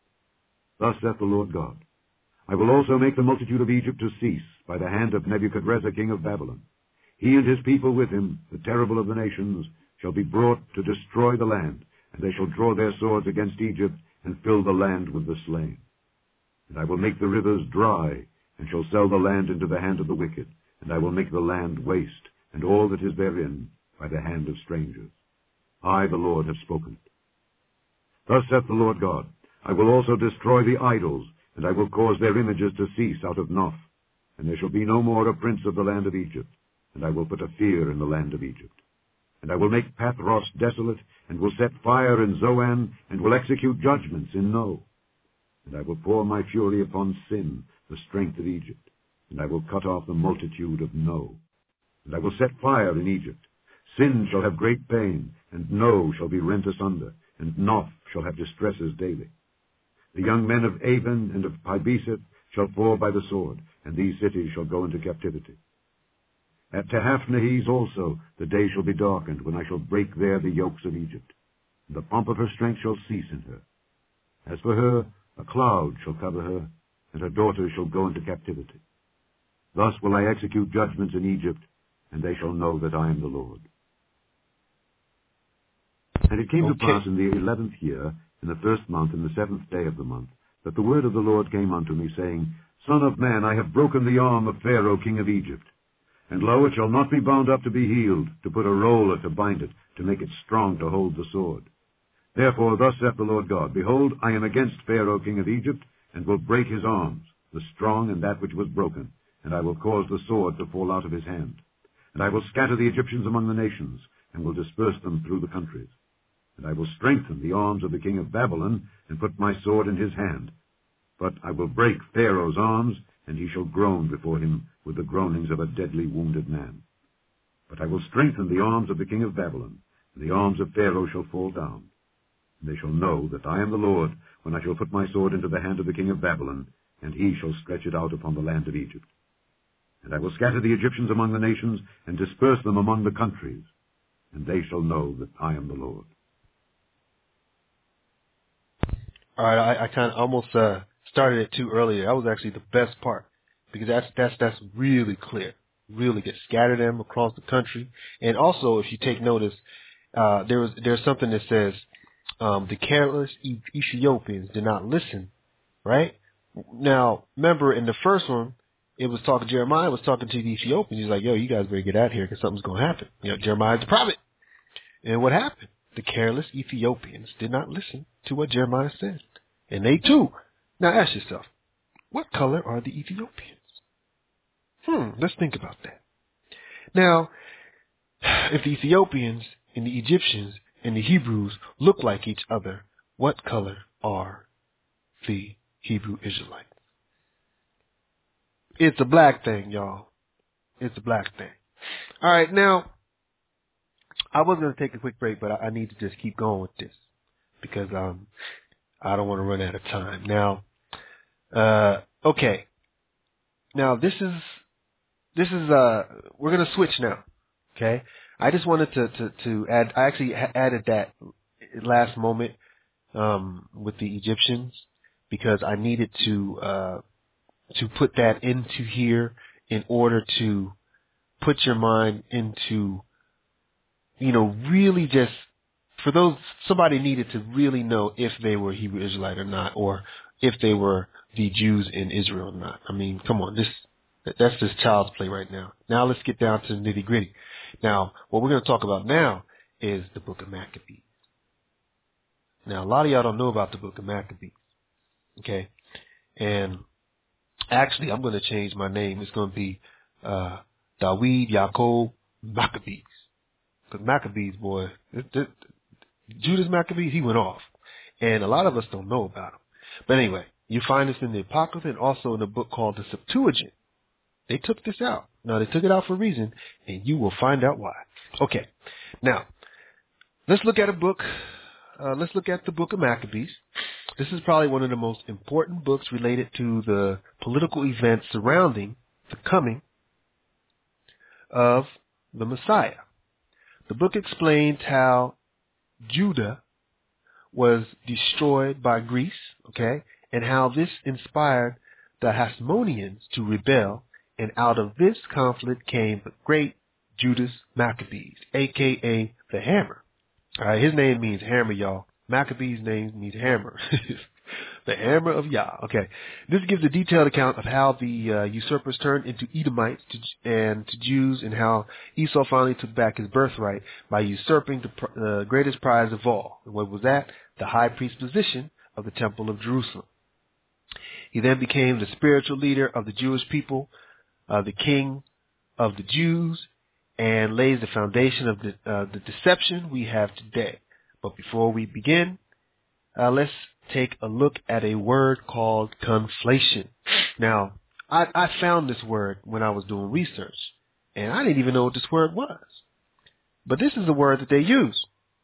Thus saith the Lord God, I will also make the multitude of Egypt to cease, by the hand of Nebuchadrezzar king of Babylon. He and his people with him, the terrible of the nations, shall be brought to destroy the land, and they shall draw their swords against Egypt, and fill the land with the slain. And I will make the rivers dry, and shall sell the land into the hand of the wicked, and I will make the land waste, and all that is therein, by the hand of strangers. I, the Lord, have spoken it. Thus saith the Lord God, I will also destroy the idols, and I will cause their images to cease out of Noph, and there shall be no more a prince of the land of Egypt, and I will put a fear in the land of Egypt. And I will make Pathros desolate, and will set fire in Zoan, and will execute judgments in No. And I will pour my fury upon Sin, the strength of Egypt, and I will cut off the multitude of No. And I will set fire in Egypt. Sin shall have great pain, and No shall be rent asunder, and Noph shall have distresses daily. The young men of Avon and of Pibeseth shall fall by the sword, and these cities shall go into captivity. At Tehaphnehes also the day shall be darkened, when I shall break there the yokes of Egypt. And the pomp of her strength shall cease in her. As for her, a cloud shall cover her, and her daughters shall go into captivity. Thus will I execute judgments in Egypt, and they shall know that I am the Lord. And it came okay. to pass in the eleventh year, in the first month, in the seventh day of the month, that the word of the Lord came unto me, saying, Son of man, I have broken the arm of Pharaoh king of Egypt. And lo, it shall not be bound up to be healed, to put a roller to bind it, to make it strong to hold the sword. Therefore thus saith the Lord God, Behold, I am against Pharaoh king of Egypt, and will break his arms, the strong and that which was broken, and I will cause the sword to fall out of his hand. And I will scatter the Egyptians among the nations, and will disperse them through the countries. And I will strengthen the arms of the king of Babylon, and put my sword in his hand. But I will break Pharaoh's arms, and he shall groan before him with the groanings of a deadly wounded man. But I will strengthen the arms of the king of Babylon, and the arms of Pharaoh shall fall down. And they shall know that I am the Lord, when I shall put my sword into the hand of the king of Babylon, and he shall stretch it out upon the land of Egypt. And I will scatter the Egyptians among the nations, and disperse them among the countries, and they shall know that I am the Lord. All right, I, I kind of almost uh, started it too earlier. That was actually the best part, because that's that's that's really clear, really good. Scatter them across the country, and also if you take notice, uh, there was there's something that says um, the careless e- Ethiopians did not listen. Right now, remember in the first one, it was talking. Jeremiah was talking to the Ethiopians. He's like, "Yo, you guys better get out of here, because something's going to happen." You know, Jeremiah's the prophet, and what happened? The careless Ethiopians did not listen to what Jeremiah said. And they too. Now ask yourself, what color are the Ethiopians? Hmm, let's think about that. Now, if the Ethiopians and the Egyptians and the Hebrews look like each other, what color are the Hebrew Israelites? It's a black thing, y'all. It's a black thing. All right, now, I was going to take a quick break, but I, I need to just keep going with this because um, I don't want to run out of time. Now, uh, okay. Now this is this is uh, we're going to switch now. Okay. I just wanted to to, to add. I actually added that last moment um, with the Egyptians because I needed to uh, to put that into here in order to put your mind into, you know, really just for those, somebody needed to really know if they were Hebrew Israelite or not, or if they were the Jews in Israel or not. I mean, come on, this, that's just child's play right now. Now let's get down to the nitty gritty. Now, what we're going to talk about now is the book of Maccabees. Now, a lot of y'all don't know about the book of Maccabees. Okay. And actually, I'm going to change my name. It's going to be, uh, Dawid Yaakov Maccabees. Because Maccabees, boy, it, it, Judas Maccabees, he went off. And a lot of us don't know about him. But anyway, you find this in the Apocrypha and also in a book called the Septuagint. They took this out. Now, they took it out for a reason, and you will find out why. Okay. Now, let's look at a book. Uh, let's look at the book of Maccabees. This is probably one of the most important books related to the political events surrounding the coming of the Messiah. The book explains how Judah was destroyed by Greece, okay, and how this inspired the Hasmoneans to rebel, and out of this conflict came the great Judas Maccabees, aka the Hammer. All right, his name means hammer, y'all. Maccabees' name means hammer. The hammer of Yah. Okay. This gives a detailed account of how the uh, usurpers turned into Edomites to, and to Jews, and how Esau finally took back his birthright by usurping the pr- uh, greatest prize of all. And what was that? The high priest position of the Temple of Jerusalem. He then became the spiritual leader of the Jewish people uh, the king of the Jews, and lays the foundation of the, uh, the deception we have today. But before we begin, uh, let's take a look at a word called conflation. Now, I, I found this word when I was doing research, and I didn't even know what this word was. But this is a word that they use.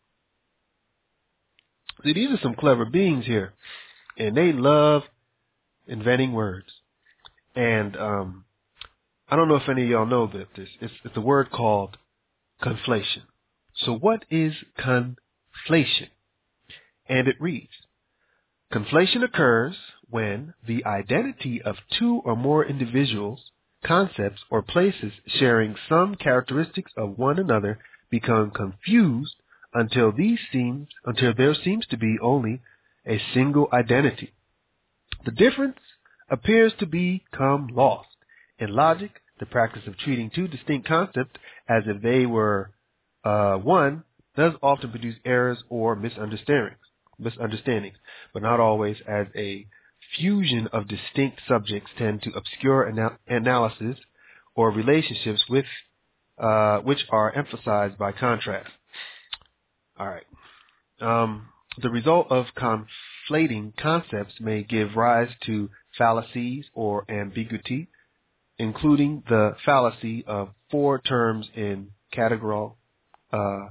See, these are some clever beings here, and they love inventing words. And um, I don't know if any of y'all know that this. It's, it's a word called conflation. So what is conflation? And it reads, conflation occurs when the identity of two or more individuals, concepts, or places sharing some characteristics of one another become confused until these seems until there seems to be only a single identity. The difference appears to become lost. In logic, the practice of treating two distinct concepts as if they were uh, one does often produce errors or misunderstandings, misunderstandings, but not always, as a fusion of distinct subjects tend to obscure ana- analysis or relationships with uh, which are emphasized by contrast. All right. Um, the result of conflating concepts may give rise to fallacies or ambiguity, including the fallacy of four terms in categorical uh,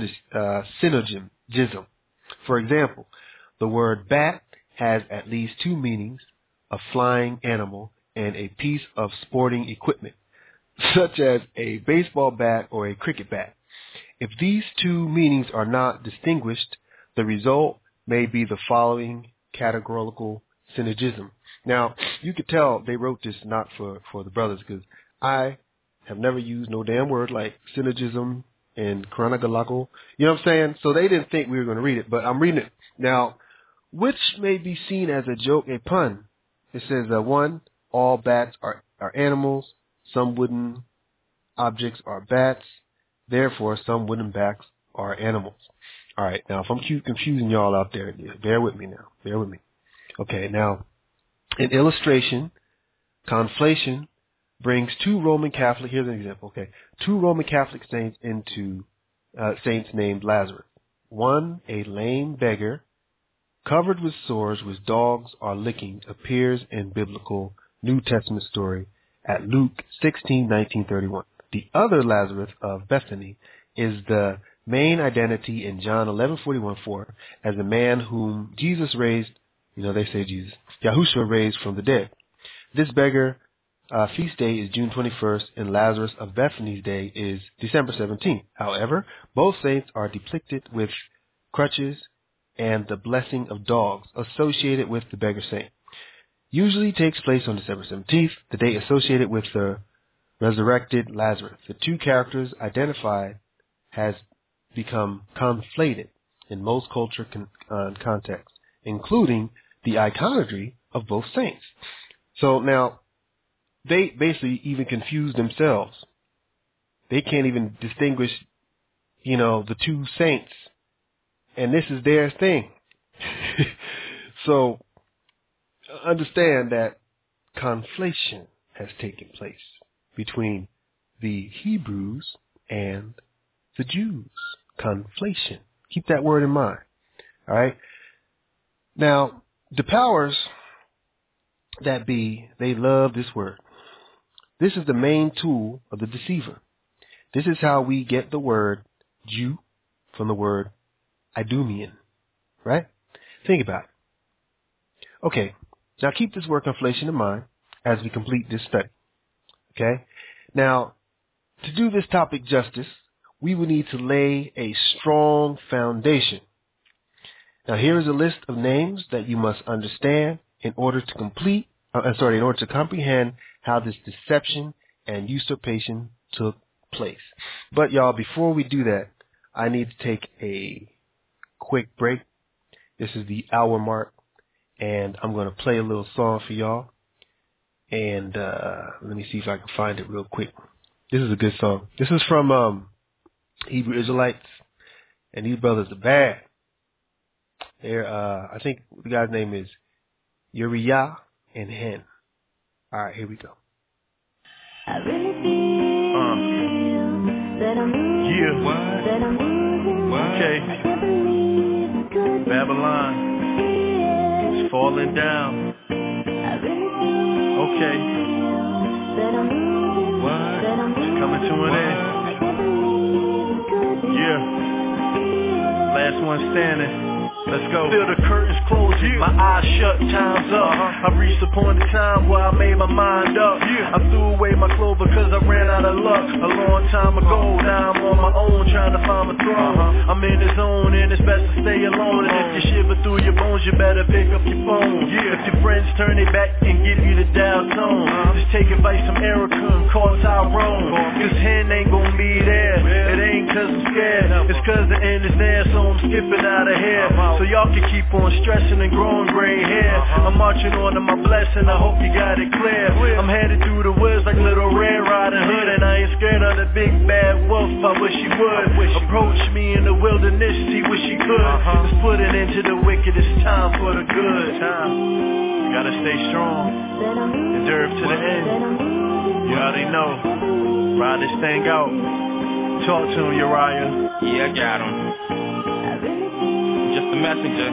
uh, synergism. For example, the word bat has at least two meanings: a flying animal and a piece of sporting equipment, such as a baseball bat or a cricket bat. If these two meanings are not distinguished, the result may be the following categorical synergism. Now, you could tell they wrote this not for, for the brothers, because I have never used no damn word like synergism and chronological. You know what I'm saying? So they didn't think we were going to read it, but I'm reading it. Now, which may be seen as a joke, a pun. It says, uh, one, all bats are, are animals. Some wooden objects are bats. Therefore, some wooden bats are animals. All right. Now, if I'm confusing y'all out there, bear with me now. Bear with me. Okay. Now, in illustration, conflation brings two Roman Catholic, here's an example. Okay. Two Roman Catholic saints into, uh, saints named Lazarus. One, a lame beggar covered with sores which dogs are licking, appears in biblical New Testament story at Luke sixteen, nineteen, thirty-one. The other, Lazarus of Bethany, is the main identity in John eleven, forty-one, four as the man whom Jesus raised, you know, they say Jesus, Yahushua raised from the dead. This beggar uh, feast day is June twenty-first, and Lazarus of Bethany's day is December seventeenth. However, both saints are depicted with crutches and the blessing of dogs associated with the beggar saint. Usually takes place on December seventeenth, the day associated with the resurrected Lazarus. The two characters identified has become conflated in most culture con- uh, contexts, including the iconography of both saints. So now, they basically even confuse themselves. They can't even distinguish, you know, the two saints. And this is their thing. So, understand that conflation has taken place between the Hebrews and the Jews. Conflation. Keep that word in mind. All right. Now, the powers that be, they love this word. This is the main tool of the deceiver. This is how we get the word Jew from the word Idumean. Right? Think about it. Okay. Now keep this word conflation in mind as we complete this study. Okay? Now, to do this topic justice, we will need to lay a strong foundation. Now, here is a list of names that you must understand in order to complete, uh, sorry, in order to comprehend how this deception and usurpation took place. But y'all, before we do that, I need to take a quick break. This is the hour mark, and I'm going to play a little song for y'all. And uh, let me see if I can find it real quick. This is a good song. This is from um, Hebrew Israelites, and these brothers are bad. They're, uh, I think the guy's name is Uriah and Hen. All right, here we go. I really feel uh. that I'm losing, yeah. What? That I'm losing. What? Okay. I can't believe it could Babylon be. It's falling down. I really feel okay. That I'm losing. What? That I'm losing. It's coming to an end. I can't believe it could be. Yeah. Last one standing. Let's go. Feel the curtains closing, yeah. My eyes shut, time's up. Uh-huh. I reached the point in time where I made my mind up. Yeah. I threw away my clothes because I ran out of luck a long time ago. Now I'm on my own trying to find my throne. Uh-huh. I'm in the zone and it's best to stay alone. And if you shiver through your bones, you better pick up your phone. Yeah. If your friends turn their back and give you the dial tone, uh-huh. just take advice from Erica and call Tyrone. Cause hen ain't gonna be there. Yeah. It ain't cause I'm scared. It's cause the end is there, so I'm skipping out of here. So y'all can keep on stressing and growing gray hair. Uh-huh. I'm marching on to my blessing, I hope you got it clear. clear. I'm headed through the woods like Little Red Riding Hood, and I ain't scared of the big bad wolf, I wish he would. Wish Approach he me in the wilderness, he wish he could. Uh-huh. Let's put it into the wickedest time for the good time. You gotta stay strong, endure to the end. You already know, ride this thing out. Talk to him, Uriah. Yeah, I got him. Just a messenger.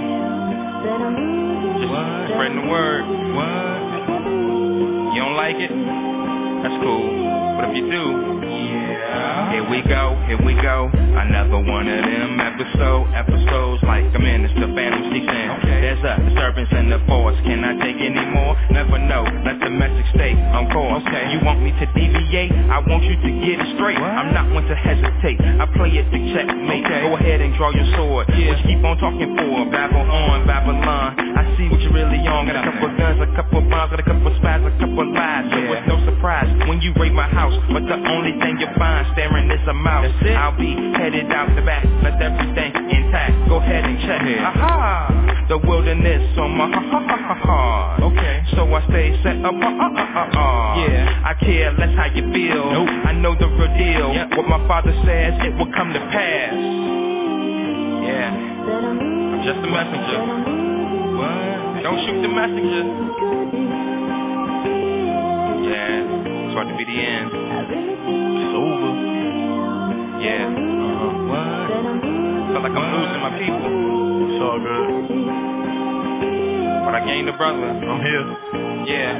Just what? Spreading the word. What? You don't like it? That's cool. But if you do, yeah. Here we go, here we go. Another one of them episode, episodes like I'm in. It's the Phantom sneaks in. Okay. There's a disturbance in the force. Can I take any more? Never know. Let the message stay on course. Okay. You want me to deviate? I want you to get it straight. What? I'm not one to hesitate. I play it to checkmate. Okay. Go ahead and draw your sword. Yeah. What you keep on talking for? Babble on, Babylon. I see what you're really on. Got a couple guns, a couple bombs, got a couple spies, a couple lies. So yeah. It's no surprise when you raid my house. But the only thing you find staring is a mouse. I'll be headed out the back, left everything intact. Go ahead and check. Yeah. Aha! The wilderness on my ha ha ha ha heart. Okay. So I stay set up. Uh, uh, uh, uh, uh. Yeah. I care less how you feel. Nope. I know the real deal. Yep. What my father says, it will come to pass. Yeah. I'm just a messenger. What? Don't shoot the messenger. Yeah. It's about to be the end. It's over. Yeah. Uh-huh. What? Feel like I'm losing my people. It's all good. But I gained a brother. I'm here. Yeah.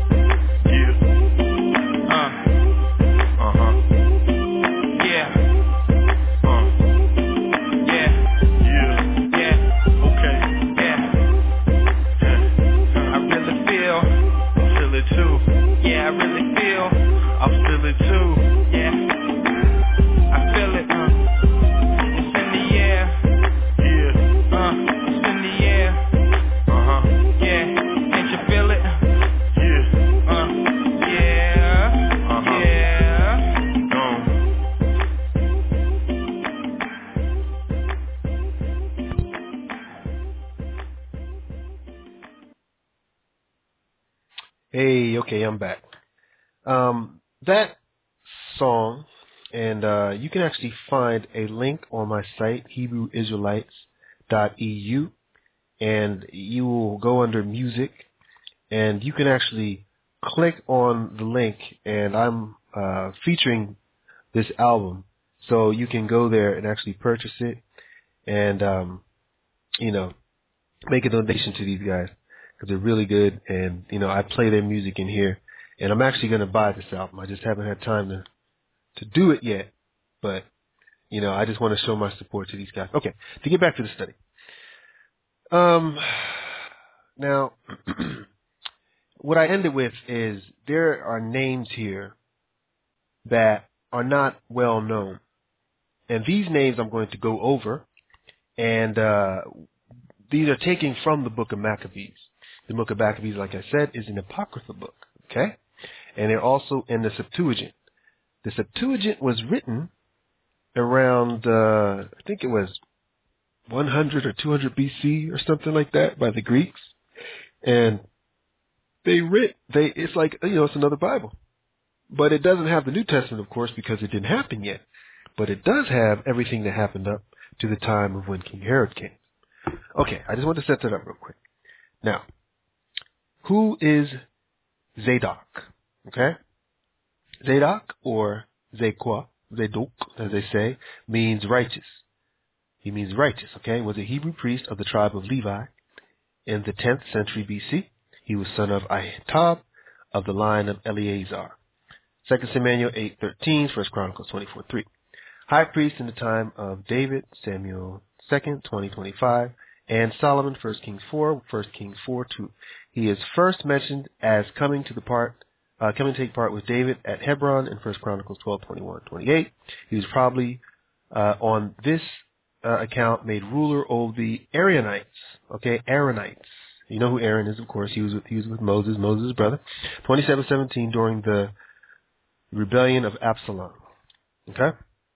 Yeah. Uh. Uh-huh. Yeah. Uh. Yeah. Yeah. Yeah. Okay. Yeah. Yeah. I really feel. I feel it too. Yeah, I really feel. I feel it too. Yeah. I feel it, uh, it's in the air, yeah, uh, it's in the air, uh-huh, yeah, can't you feel it, yeah, uh, yeah, uh-huh, yeah, um. Hey, okay, I'm back. Um, that song, and uh, you can actually find a link on my site, Hebrew Israelites dot E U, and you will go under music, and you can actually click on the link, and I'm uh, featuring this album, so you can go there and actually purchase it, and um, you know, make a donation to these guys because they're really good, and you know, I play their music in here, and I'm actually going to buy this album. I just haven't had time to. to do it yet, but, you know, I just want to show my support to these guys. Okay, to get back to the study. Um, now, what I ended with is there are names here that are not well known. And these names I'm going to go over, and uh, these are taken from the book of Maccabees. The book of Maccabees, like I said, is an apocryphal book, okay? And they're also in the Septuagint. The Septuagint was written around, uh, I think it was one hundred or two hundred B C or something like that by the Greeks. And they writ, they, it's like, you know, it's another Bible. But it doesn't have the New Testament, of course, because it didn't happen yet. But it does have everything that happened up to the time of when King Herod came. Okay, I just want to set that up real quick. Now, who is Zadok? Okay? Zadok, or Zekwa, Zadok, as they say, means righteous. He means righteous, okay? Was a Hebrew priest of the tribe of Levi in the tenth century B C. He was son of Ahitub of the line of Eleazar. Second Samuel eight thirteen, First Chronicles twenty-four three. High priest in the time of David, Samuel second, twenty twenty-five, and Solomon, First Kings four, First Kings four two. He is first mentioned as coming to the part, uh, coming to take part with David at Hebron in First Chronicles twelve twenty-one twenty-eight. He was probably uh, on this uh, account made ruler over the Aaronites. Okay, Aaronites. You know who Aaron is, of course. He was with, he was with Moses, Moses' brother. twenty-seven seventeen during the rebellion of Absalom. Okay.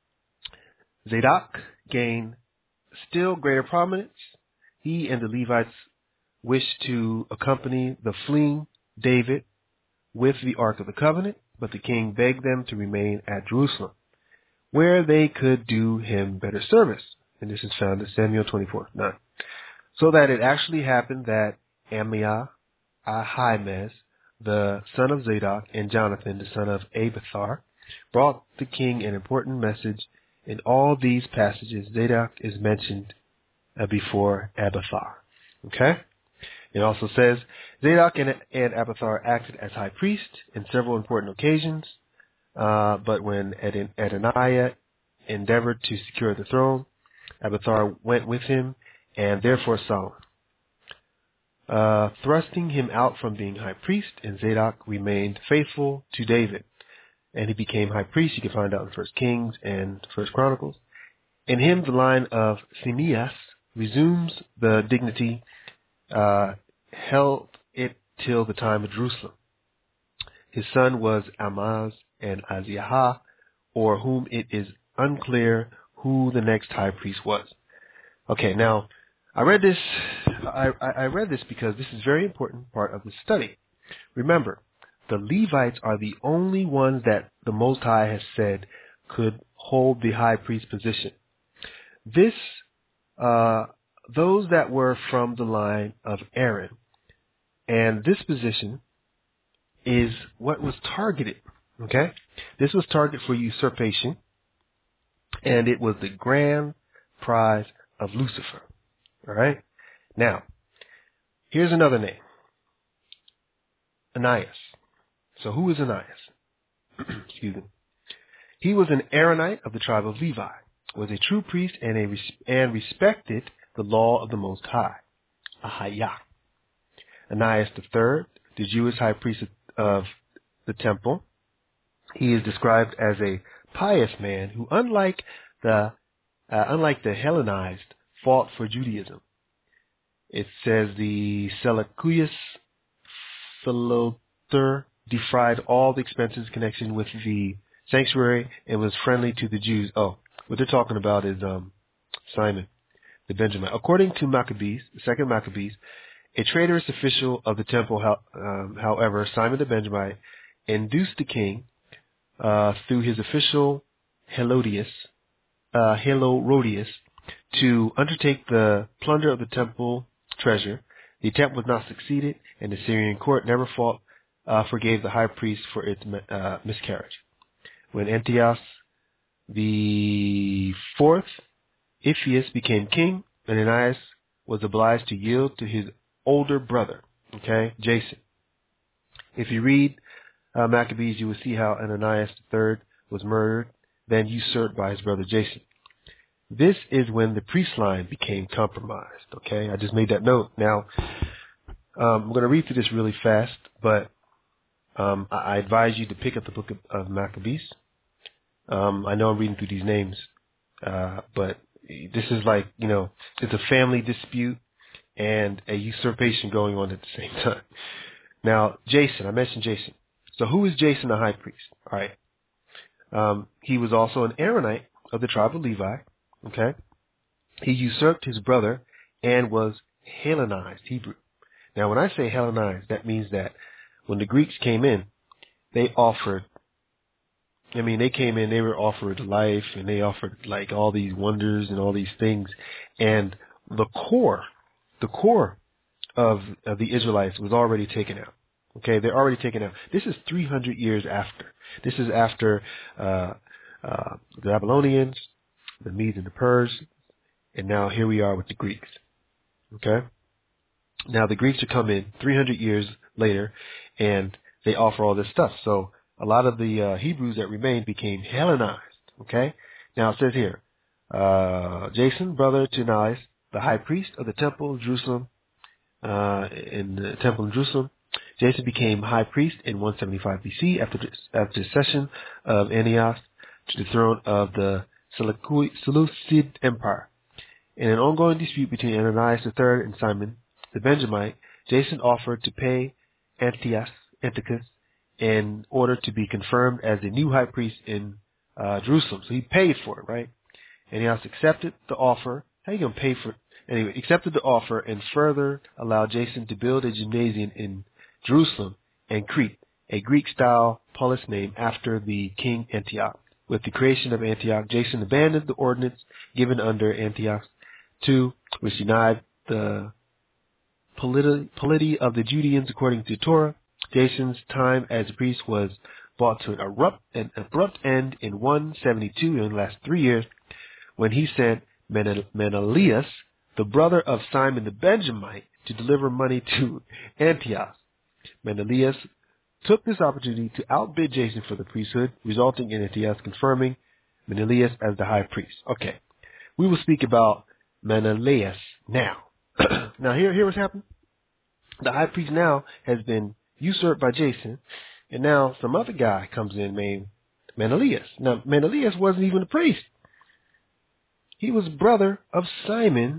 Zadok gained still greater prominence. He and the Levites wished to accompany the fleeing David with the Ark of the Covenant, but the king begged them to remain at Jerusalem, where they could do him better service. And this is found in Samuel twenty-four nine. So that it actually happened that Amiah, Ahimaaz, the son of Zadok, and Jonathan, the son of Abiathar, brought the king an important message. In all these passages, Zadok is mentioned uh, before Abiathar. Okay? It also says, Zadok and, and Abiathar acted as high priest in several important occasions, uh, but when Adon- Adoniah endeavored to secure the throne, Abiathar went with him, and therefore Solomon. Uh, thrusting him out from being high priest, and Zadok remained faithful to David. And he became high priest. You can find out in First Kings and First Chronicles. In him, the line of Simeas resumes the dignity, uh, held it till the time of Jerusalem. His son was Amaz and Aziah, or whom it is unclear who the next high priest was. Okay, now I read this. I, I read this because this is a very important part of the study. Remember, the Levites are the only ones that the Most High has said could hold the high priest position. This, uh, those that were from the line of Aaron, and this position is what was targeted. Okay, this was targeted for usurpation, and it was the grand prize of Lucifer. All right. Now, here's another name, Ananias. So who is Ananias? Excuse me. He was an Aaronite of the tribe of Levi, was a true priest and a res- and respected the law of the Most High, Ahayah. Ananias the third, the Jewish high priest of the temple. He is described as a pious man who, unlike the uh, unlike the Hellenized, fought for Judaism. It says the Seleucus Philoter defrayed all the expenses in connection with the sanctuary and was friendly to the Jews. Oh, what they're talking about is um, Simon the Benjamite. According to Maccabees, the second Maccabees, a traitorous official of the temple, um, however, Simon the Benjamite, induced the king uh, through his official Helodius, uh, Helorodius, to undertake the plunder of the temple treasure. The attempt was not succeeded, and the Syrian court never fought, uh, forgave the high priest for its uh, miscarriage. When Antiochus the fourth, Ephesus, became king, Ananias was obliged to yield to his older brother, okay, Jason. If you read uh, Maccabees, you will see how Ananias the third was murdered, then usurped by his brother Jason. This is when the priest line became compromised, okay? I just made that note. Now, um, I'm going to read through this really fast, but um, I, I advise you to pick up the book of, of Maccabees. Um, I know I'm reading through these names, uh, but this is like, you know, it's a family dispute and a usurpation going on at the same time. Now, Jason, I mentioned Jason. So who is Jason the high priest? All right. Um, he was also an Aaronite of the tribe of Levi. Okay. He usurped his brother and was Hellenized Hebrew. Now, when I say Hellenized, that means that when the Greeks came in, they offered, I mean, they came in, they were offered life and they offered like all these wonders and all these things. And the core, the core of, of the Israelites was already taken out. Okay, they're already taken out. This is three hundred years after. This is after uh, uh, the Babylonians, the Medes and the Persians, and now here we are with the Greeks. Okay? Now the Greeks are coming three hundred years later, and they offer all this stuff. So a lot of the uh, Hebrews that remained became Hellenized. Okay? Now it says here, uh, Jason, brother to Ananias, the high priest of the temple of Jerusalem, uh, in the temple in Jerusalem, Jason became high priest in one seventy-five B C after the, after the accession of Antiochus to the throne of the Seleucid Empire. In an ongoing dispute between Ananias the third and Simon the Benjamite, Jason offered to pay Antiochus, Antiochus in order to be confirmed as the new high priest in uh, Jerusalem. So he paid for it, right? Antiochus accepted the offer. How are you going to pay for it? Anyway, accepted the offer and further allowed Jason to build a gymnasium in Jerusalem and Crete, a Greek-style polis named after the king Antioch. With the creation of Antioch, Jason abandoned the ordinance given under Antiochus two, which denied the polity, polity of the Judeans according to Torah. Jason's time as a priest was brought to an abrupt, an abrupt end in one seventy-two, in the last three years, when he sent Menelaus, the brother of Simon the Benjamite, to deliver money to Antiochus. Menelaus took this opportunity to outbid Jason for the priesthood, resulting in Antiochus confirming Menelaus as the high priest. Okay, we will speak about Menelaus now. Now, here, here what's happened. The high priest now has been usurped by Jason, and now some other guy comes in named Menelaus. Now, Menelaus wasn't even a priest. He was brother of Simon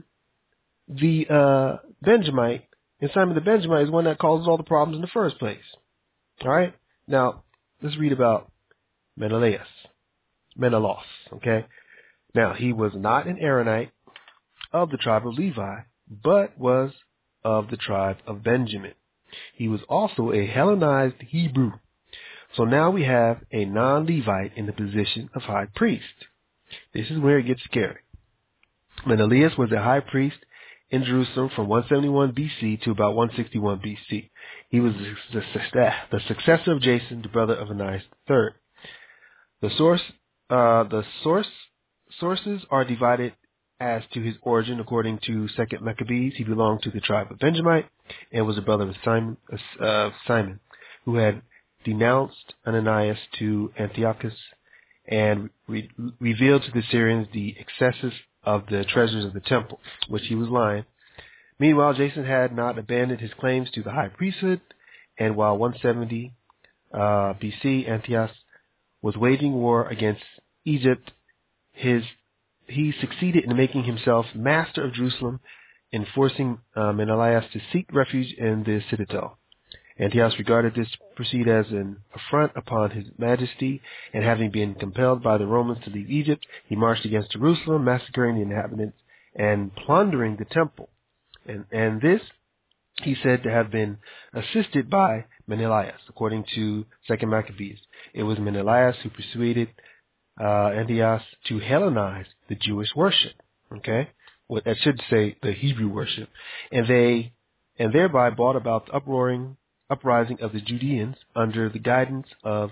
the uh, Benjamite, and Simon the Benjamite is one that causes all the problems in the first place. All right? Now, let's read about Menelaus. Menelaus, okay? Now, he was not an Aaronite of the tribe of Levi, but was of the tribe of Benjamin. He was also a Hellenized Hebrew. So now we have a non-Levite in the position of high priest. This is where it gets scary. Menelaus was a high priest in Jerusalem from one seventy-one B C to about one sixty-one B C. He was the, the, the successor of Jason, the brother of Ananias the third. The source, uh, the source, sources are divided as to his origin. According to Second Maccabees, he belonged to the tribe of Benjamite and was a brother of Simon, uh, Simon, who had denounced Ananias to Antiochus and re- revealed to the Syrians the excesses of the treasures of the temple, which he was lying. Meanwhile, Jason had not abandoned his claims to the high priesthood, and while one seventy uh, B C Antiochus was waging war against Egypt, his he succeeded in making himself master of Jerusalem and forcing uh, Menelaus to seek refuge in the citadel. Antiochus regarded this proceed as an affront upon his majesty, and having been compelled by the Romans to leave Egypt, he marched against Jerusalem, massacring the inhabitants and plundering the temple. And, and this he said to have been assisted by Menelaus, according to Second Maccabees. It was Menelaus who persuaded uh, Antiochus to Hellenize the Jewish worship. Okay, well, that should say the Hebrew worship, and they and thereby brought about the uproaring. uprising of the Judeans under the guidance of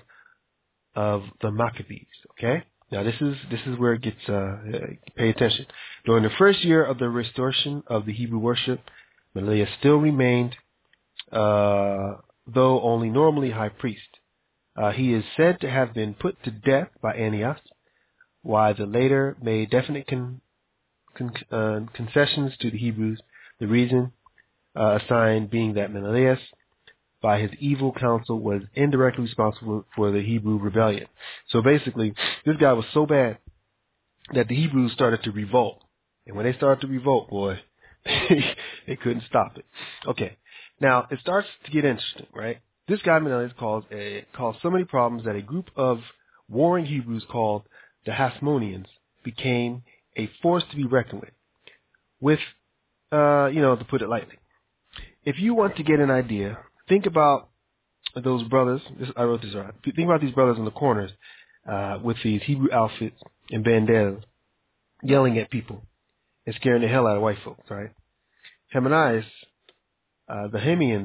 of the Maccabees. Okay, now this is this is where it gets uh, pay attention. During the first year of the restoration of the Hebrew worship, Menelaus still remained, uh, though only normally high priest. Uh, he is said to have been put to death by Antiochus, while the later made definite con, con, uh, concessions to the Hebrews. The reason uh, assigned being that Menelaus, by his evil counsel, was indirectly responsible for the Hebrew rebellion. So basically, this guy was so bad that the Hebrews started to revolt. And when they started to revolt, boy, they couldn't stop it. Okay, now it starts to get interesting, right? This guy Menelaus caused, a, caused so many problems that a group of warring Hebrews called the Hasmoneans became a force to be reckoned with. With, uh, you know, to put it lightly. If you want to get an idea, think about those brothers. This, I wrote this right. Think about these brothers in the corners uh, with these Hebrew outfits and bandanas, yelling at people and scaring the hell out of white folks. Right? Hemanias, uh, the Hemians,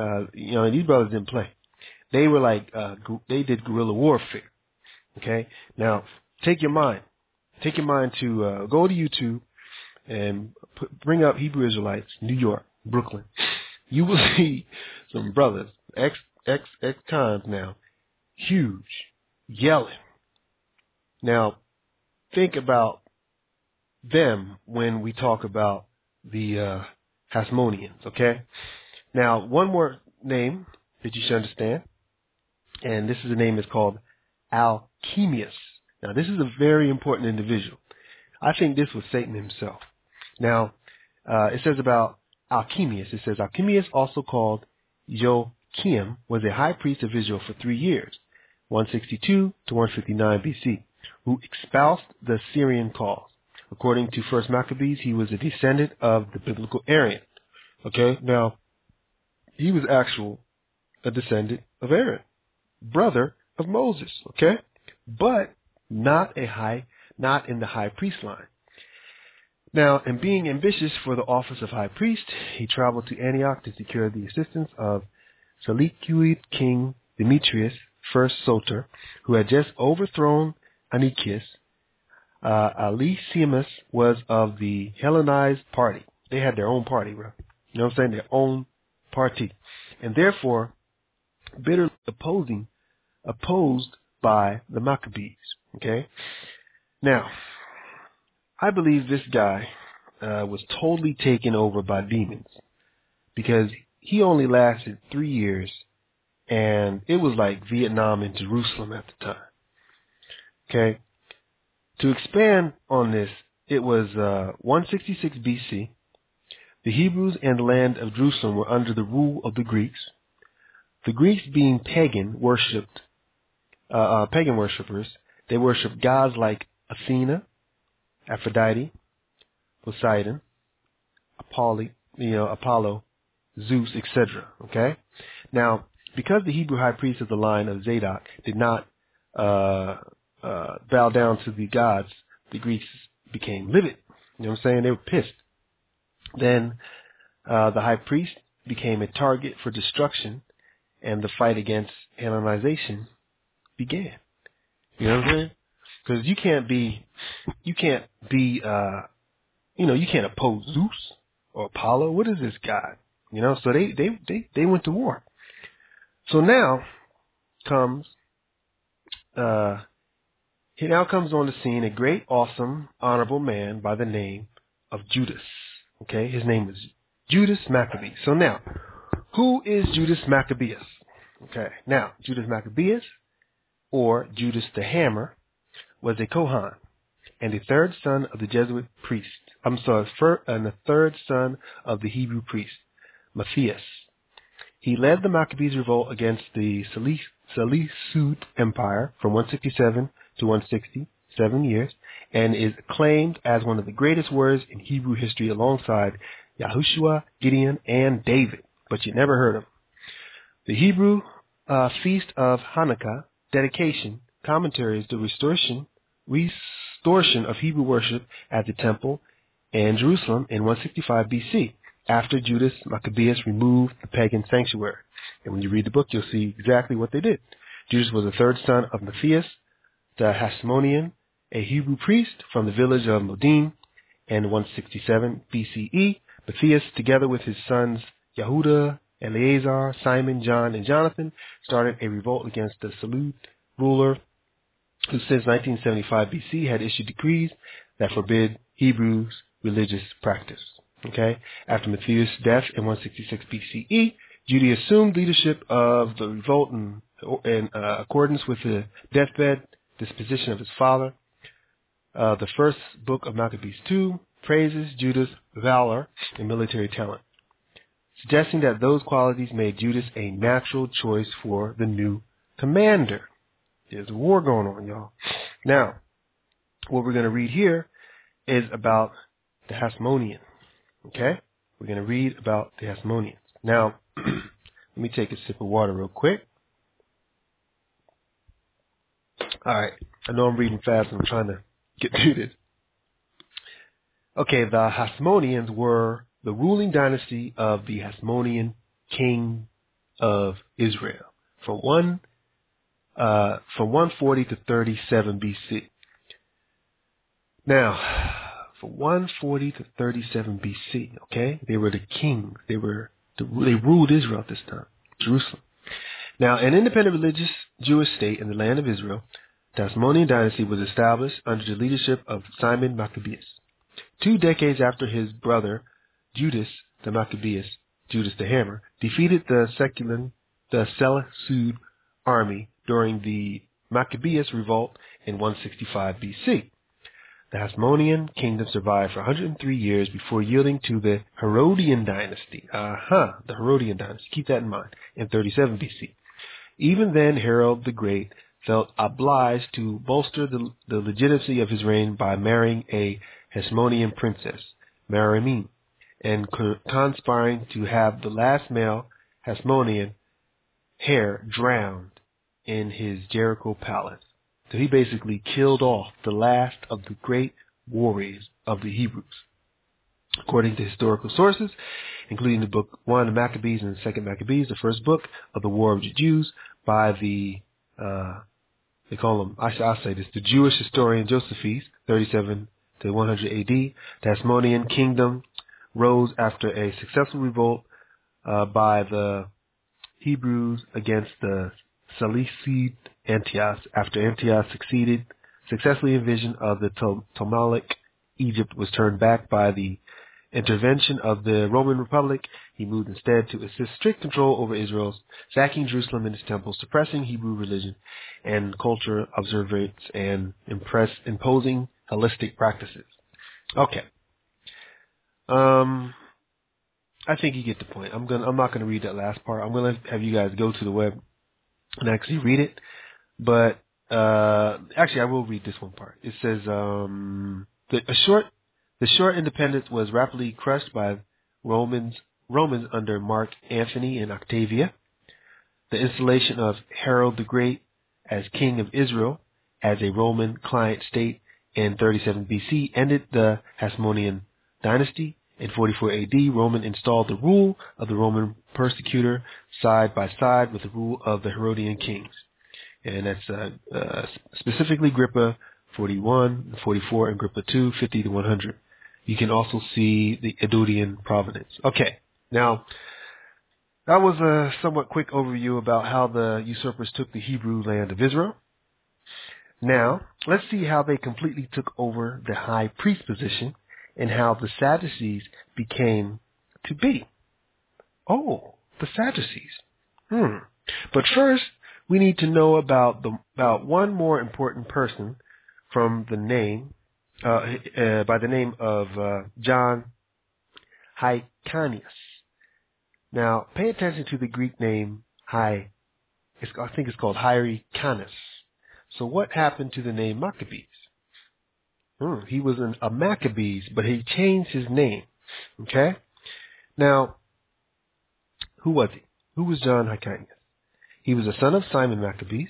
Uh, you know, and these brothers didn't play. They were like, uh, they did guerrilla warfare. Okay? Now, take your mind. Take your mind to, uh, go to YouTube and put, bring up Hebrew Israelites, New York, Brooklyn. You will see some brothers, ex, ex, ex-cons now, huge, yelling. Now, think about them when we talk about the, uh, Hasmoneans, okay? Now, one more name that you should understand, and this is a name that's called Alchemius. Now, this is a very important individual. I think this was Satan himself. Now, uh, it says about Alchemius. It says, Alchemius, also called Joachim, was a high priest of Israel for three years, one sixty-two to one fifty-nine B C, who espoused the Syrian cause. According to First Maccabees, he was a descendant of the biblical Arian. Okay, now, he was actual a descendant of Aaron, brother of Moses, okay? But not a high, not in the high priest line. Now, in being ambitious for the office of high priest, he traveled to Antioch to secure the assistance of Seleucid king Demetrius, first Soter, who had just overthrown Antiochus. Uh, Alicimus was of the Hellenized party. They had their own party, bro. You know what I'm saying? Their own party. And therefore, bitterly opposing, opposed by the Maccabees. Okay? Now, I believe this guy uh, was totally taken over by demons because he only lasted three years and it was like Vietnam and Jerusalem at the time. Okay? To expand on this, it was uh, one sixty-six B C. The Hebrews and the land of Jerusalem were under the rule of the Greeks. The Greeks, being pagan, worshipped uh, uh, pagan worshippers. They worshipped gods like Athena, Aphrodite, Poseidon, Apollo, you know, Apollo, Zeus, et cetera. Okay. Now, because the Hebrew high priest of the line of Zadok did not uh, uh, bow down to the gods, the Greeks became livid. You know what I'm saying? They were pissed. Then uh, the high priest became a target for destruction, and the fight against Hellenization began. You know what I'm saying? Because you can't be, you can't be, uh, you know, you can't oppose Zeus or Apollo. What is this God? You know, so they they they, they went to war. So now comes, uh, he now comes on the scene a great, awesome, honorable man by the name of Judas. Okay, his name is Judas Maccabeus. So now, who is Judas Maccabeus? Okay, now, Judas Maccabeus, or Judas the Hammer, was a Kohan and the third son of the Jesuit priest. I'm sorry, and the third son of the Hebrew priest, Matthias. He led the Maccabees revolt against the Seleucid Empire from one sixty-seven to one sixty, seven years, and is acclaimed as one of the greatest warriors in Hebrew history alongside Yahushua, Gideon, and David. But you never heard of him. The Hebrew uh, Feast of Hanukkah, dedication, commentaries, the restoration, restoration of Hebrew worship at the temple in Jerusalem in one sixty-five B C, after Judas Maccabeus removed the pagan sanctuary. And when you read the book, you'll see exactly what they did. Judas was the third son of Matthias, the Hasmonean, a Hebrew priest from the village of Modin, in one sixty-seven B C E. Matthias, together with his sons Yehuda, Eleazar, Simon, John, and Jonathan, started a revolt against the Seleucid ruler who since nineteen seventy-five B C had issued decrees that forbid Hebrews' religious practice. Okay? After Matthias' death in one sixty-six B C E, Judas assumed leadership of the revolt in, in uh, accordance with the deathbed disposition of his father. Uh, the first book of Maccabees two praises Judas' valor and military talent, suggesting that those qualities made Judas a natural choice for the new commander. There's a war going on, y'all. Now, what we're going to read here is about the Hasmonean. Okay? We're going to read about the Hasmoneans. Now, let me take a sip of water real quick. All right. I know I'm reading fast. I'm trying to get through this. Okay, the Hasmoneans were the ruling dynasty of the Hasmonean king of Israel from one uh, from one forty to thirty-seven B C. Now, from one forty to thirty-seven B C, okay, they were the kings. They were the, they ruled Israel at this time, Jerusalem. Now, an independent religious Jewish state in the land of Israel, the Hasmonean dynasty was established under the leadership of Simon Maccabeus. Two decades after his brother Judas the Maccabeus, Judas the Hammer, defeated the Seculan, the Seleucid army during the Maccabeus revolt in one sixty-five B C. The Hasmonean kingdom survived for one hundred three years before yielding to the Herodian dynasty. Uh-huh, the Herodian dynasty. Keep that in mind, in thirty-seven B C. Even then, Herod the Great felt obliged to bolster the, the legitimacy of his reign by marrying a Hasmonean princess, Merimene, and co- conspiring to have the last male Hasmonean heir drowned in his Jericho palace. So he basically killed off the last of the great warriors of the Hebrews. According to historical sources, including the book one of Maccabees and the second Maccabees, the first book of the War of the Jews by the, uh, they call him, I I'll say this, the Jewish historian Josephus, thirty-seven to one hundred A D, the Hasmonean kingdom rose after a successful revolt uh, by the Hebrews against the Seleucid Antiochus. After Antiochus succeeded successfully in vision of the Ptolemaic Egypt was turned back by the intervention of the Roman Republic, he moved instead to assist strict control over Israel, sacking Jerusalem and its temples, suppressing Hebrew religion and culture observance, and impress, imposing Hellenistic practices. Okay. Um, I think you get the point. I'm gonna. I'm not gonna read that last part. I'm gonna have you guys go to the web and actually read it. But uh, actually, I will read this one part. It says um, the a short. The short independence was rapidly crushed by Romans Romans under Mark Antony and Octavia. The installation of Herod the Great as king of Israel as a Roman client state in thirty-seven B C ended the Hasmonean dynasty. In forty-four A D, Roman installed the rule of the Roman persecutor side by side with the rule of the Herodian kings. And that's uh, uh, specifically Agrippa forty-one, forty-four, and Agrippa two, fifty to one hundred. You can also see the Edodian providence. Okay, now that was a somewhat quick overview about how the usurpers took the Hebrew land of Israel. Now, let's see how they completely took over the high priest position and how the Sadducees became to be. Oh, the Sadducees. Hmm. But first, we need to know about the about one more important person from the name, uh, uh, by the name of uh, John Hyrcanus. Now, pay attention to the Greek name Hy. It's, I think it's called Hyrcanus. So, what happened to the name Maccabees? Hmm, he was an, a Maccabees, but he changed his name. Okay? Now, who was he? Who was John Hyrcanus? He was a son of Simon Maccabees,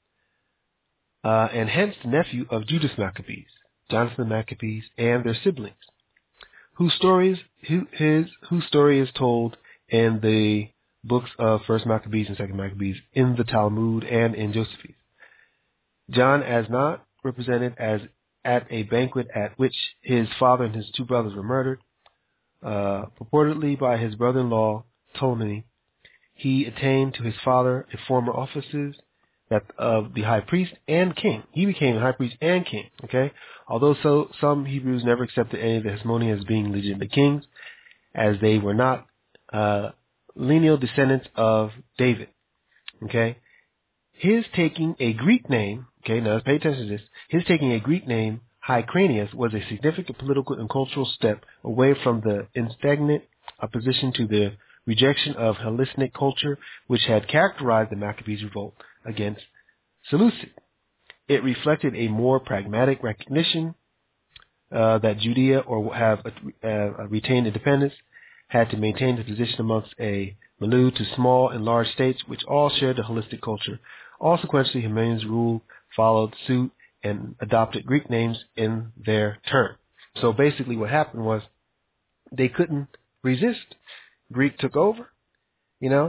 uh, and hence the nephew of Judas Maccabees, Jonathan Maccabees, and their siblings, whose stories, who, his, whose story is told in the books of First Maccabees and Second Maccabees, in the Talmud, and in Josephus. John as not represented as at a banquet at which his father and his two brothers were murdered, uh, purportedly by his brother-in-law Ptolemy. He attained to his father a former offices that of the high priest and king. He became high priest and king. Okay, although so some Hebrews never accepted any of the Hasmoneans as being legitimate kings, as they were not uh, lineal descendants of David. Okay, his taking a Greek name. Okay, now let's pay attention to this. His taking a Greek name, Hyrcanus, was a significant political and cultural step away from the stagnant opposition to the rejection of Hellenistic culture, which had characterized the Maccabees revolt against Seleucid. It reflected a more pragmatic recognition uh, that Judea, or have uh, retained independence, had to maintain the position amongst a milieu to small and large states, which all shared the Hellenistic culture. All sequentially, Hasmoneans ruled, followed suit, and adopted Greek names in their turn. So basically what happened was they couldn't resist. Greek took over, you know,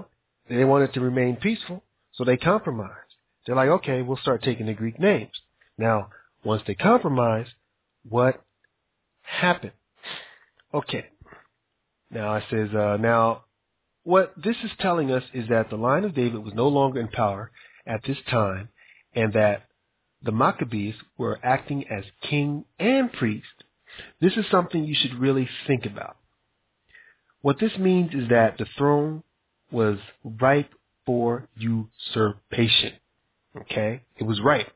they wanted to remain peaceful, so they compromised. They're like, okay, we'll start taking the Greek names. Now, once they compromised, what happened? Okay. Now it says, uh, now, what this is telling us is that the line of David was no longer in power at this time, and that the Maccabees were acting as king and priest. This is something you should really think about. What this means is that the throne was ripe for usurpation. Okay? It was ripe.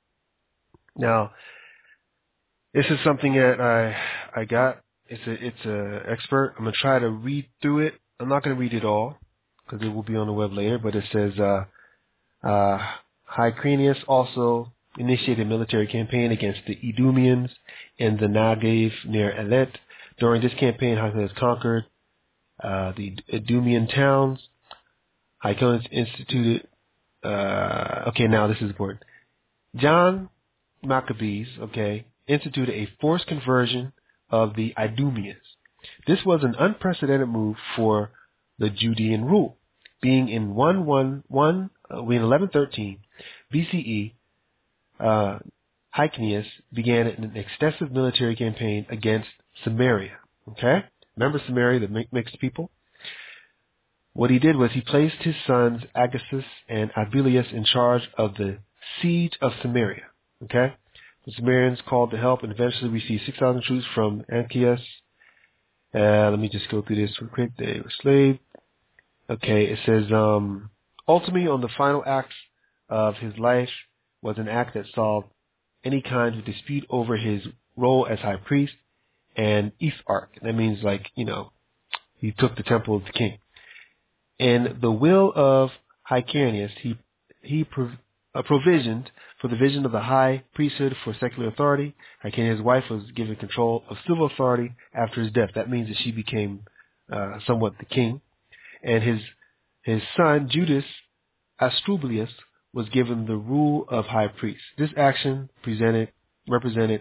Now, this is something that I I got. It's a it's a expert. I'm gonna try to read through it. I'm not gonna read it all because it will be on the web later. But it says uh, uh, Hyrcanus also initiated a military campaign against the Edomians in the Negev near Elet. During this campaign, Hyrcanus conquered uh, the Edomian towns. Hyrcanus instituted. Uh, okay, now this is important. John Maccabees, okay, instituted a forced conversion of the Idumeans. This was an unprecedented move for the Judean rule. Being in one one one, uh, in eleven thirteen B C E, uh, Hyrcanus began an extensive military campaign against Samaria. Okay, remember Samaria, the mixed people? What he did was he placed his sons Agasus and Abelius in charge of the siege of Samaria. Okay, the Samaritans called to help and eventually received six thousand troops from Antiochus. Uh, let me just go through this real quick. They were slaves. Okay, it says, um, ultimately on the final acts of his life was an act that solved any kind of dispute over his role as high priest and Etharch. That means, like, you know, he took the temple of the king. And the will of Hyrcanus, he he prov- uh, provisioned for the vision of the high priesthood for secular authority. Hyrcanus' wife was given control of civil authority after his death. That means that she became uh, somewhat the king. And his his son, Judas Astrublius, was given the rule of high priest. This action presented represented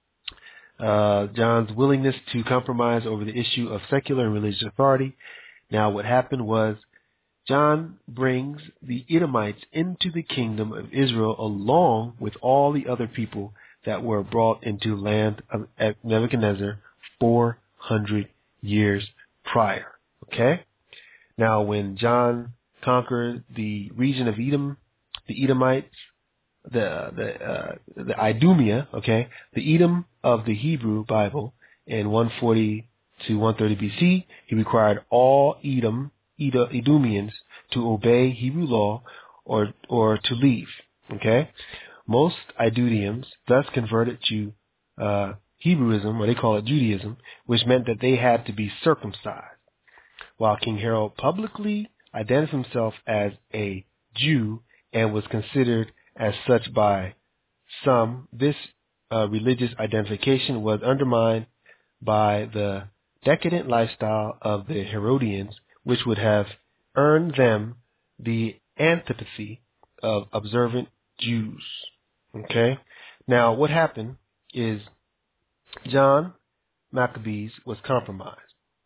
uh, John's willingness to compromise over the issue of secular and religious authority. Now, what happened was John brings the Edomites into the kingdom of Israel along with all the other people that were brought into land of Nebuchadnezzar four hundred years prior. Okay? Now, when John conquered the region of Edom, the Edomites, the the uh, the Idumea, okay, the Edom of the Hebrew Bible in one forty to one thirty B C, he required all Edom Edomians to obey Hebrew law or or to leave. Okay, most Idumeans thus converted to uh, Hebrewism, or they call it Judaism, which meant that they had to be circumcised. While King Herod publicly identified himself as a Jew and was considered as such by some, this uh, religious identification was undermined by the decadent lifestyle of the Herodians, which would have earned them the antipathy of observant Jews. Okay? Now, what happened is John Maccabees was compromised.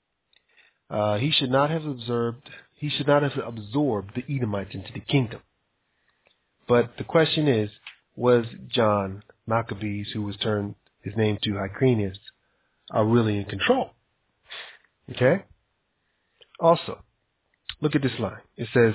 Uh, he should not have observed, he should not have absorbed the Edomites into the kingdom. But the question is, was John Maccabees, who was turned his name to Hyrcanus, are really in control? Okay? Also, look at this line. It says,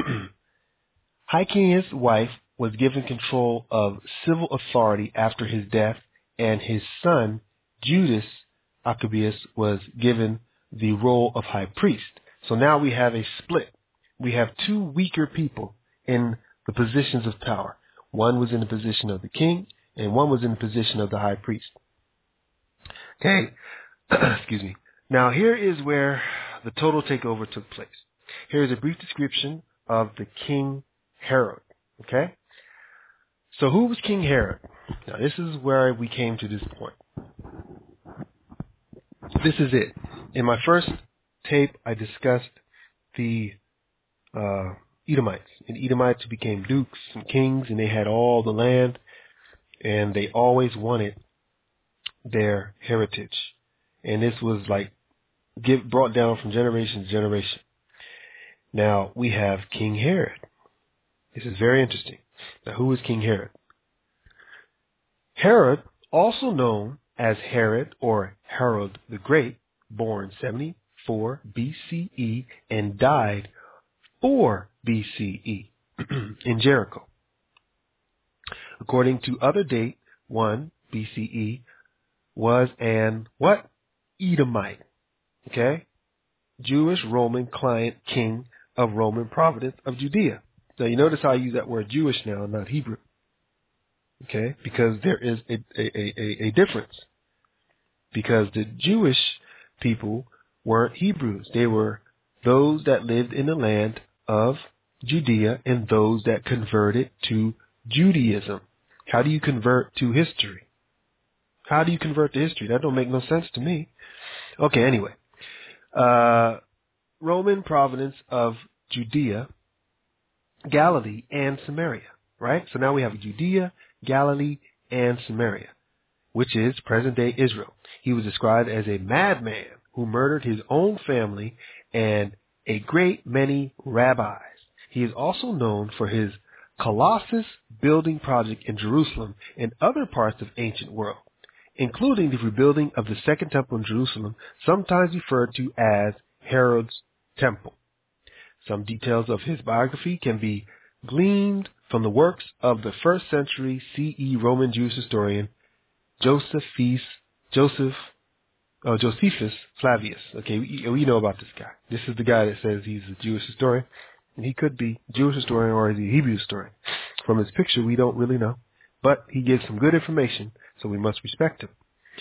Hyrcanus' wife was given control of civil authority after his death, and his son, Judas Maccabeus, was given the role of high priest. So now we have a split. We have two weaker people in the positions of power. One was in the position of the king, and one was in the position of the high priest. Okay, excuse me. Now here is where the total takeover took place. Here is a brief description of the King Herod. Okay? So who was King Herod? Now this is where we came to this point. This is it. In my first tape, I discussed the uh, Edomites. And Edomites who became dukes and kings, and they had all the land, and they always wanted their heritage. And this was like give, brought down from generation to generation. Now, we have King Herod. This is very interesting. Now, who is King Herod? Herod, also known as Herod or Herod the Great, born seventy-four B C E and died four B C E in Jericho. According to other date, one B C E, was an what? Edomite. Okay? Jewish Roman client king of Roman province of Judea. Now you notice how I use that word Jewish now, not Hebrew. Okay? Because there is a, a, a, a difference. Because the Jewish people weren't Hebrews. They were those that lived in the land of Judea and those that converted to Judaism. How do you convert to history? How do you convert to history? That don't make no sense to me. Okay, anyway. Uh, Roman province of Judea, Galilee, and Samaria, right? So now we have Judea, Galilee, and Samaria, which is present-day Israel. He was described as a madman who murdered his own family and a great many rabbis. He is also known for his Colossus building project in Jerusalem and other parts of ancient world, including the rebuilding of the Second Temple in Jerusalem, sometimes referred to as Herod's Temple. Some details of his biography can be gleaned from the works of the first century C E Roman Jewish historian Josephus, Joseph, oh, Josephus Flavius. Okay, we, we know about this guy. This is the guy that says he's a Jewish historian. And he could be a Jewish historian or is he a Hebrew historian. From his picture, we don't really know. But he gives some good information, so we must respect him.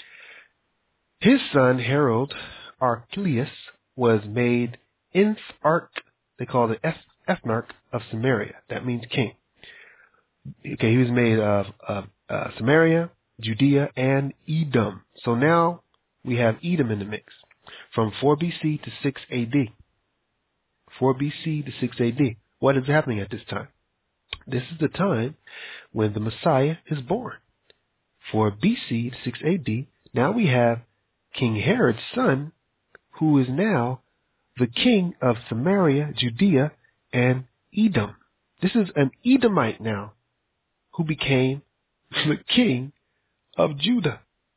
His son, Herod Archelaus, was made Ethnarch, they call it Ethnarch of Samaria. That means king. Okay, he was made of, of uh, Samaria, Judea, and Edom. So now we have Edom in the mix from four B C to six A D. four B C to six A D. What is happening at this time? This is the time when the Messiah is born. four B C to six A D, now we have King Herod's son, who is now the king of Samaria, Judea, and Edom. This is an Edomite now, who became the king of Judah.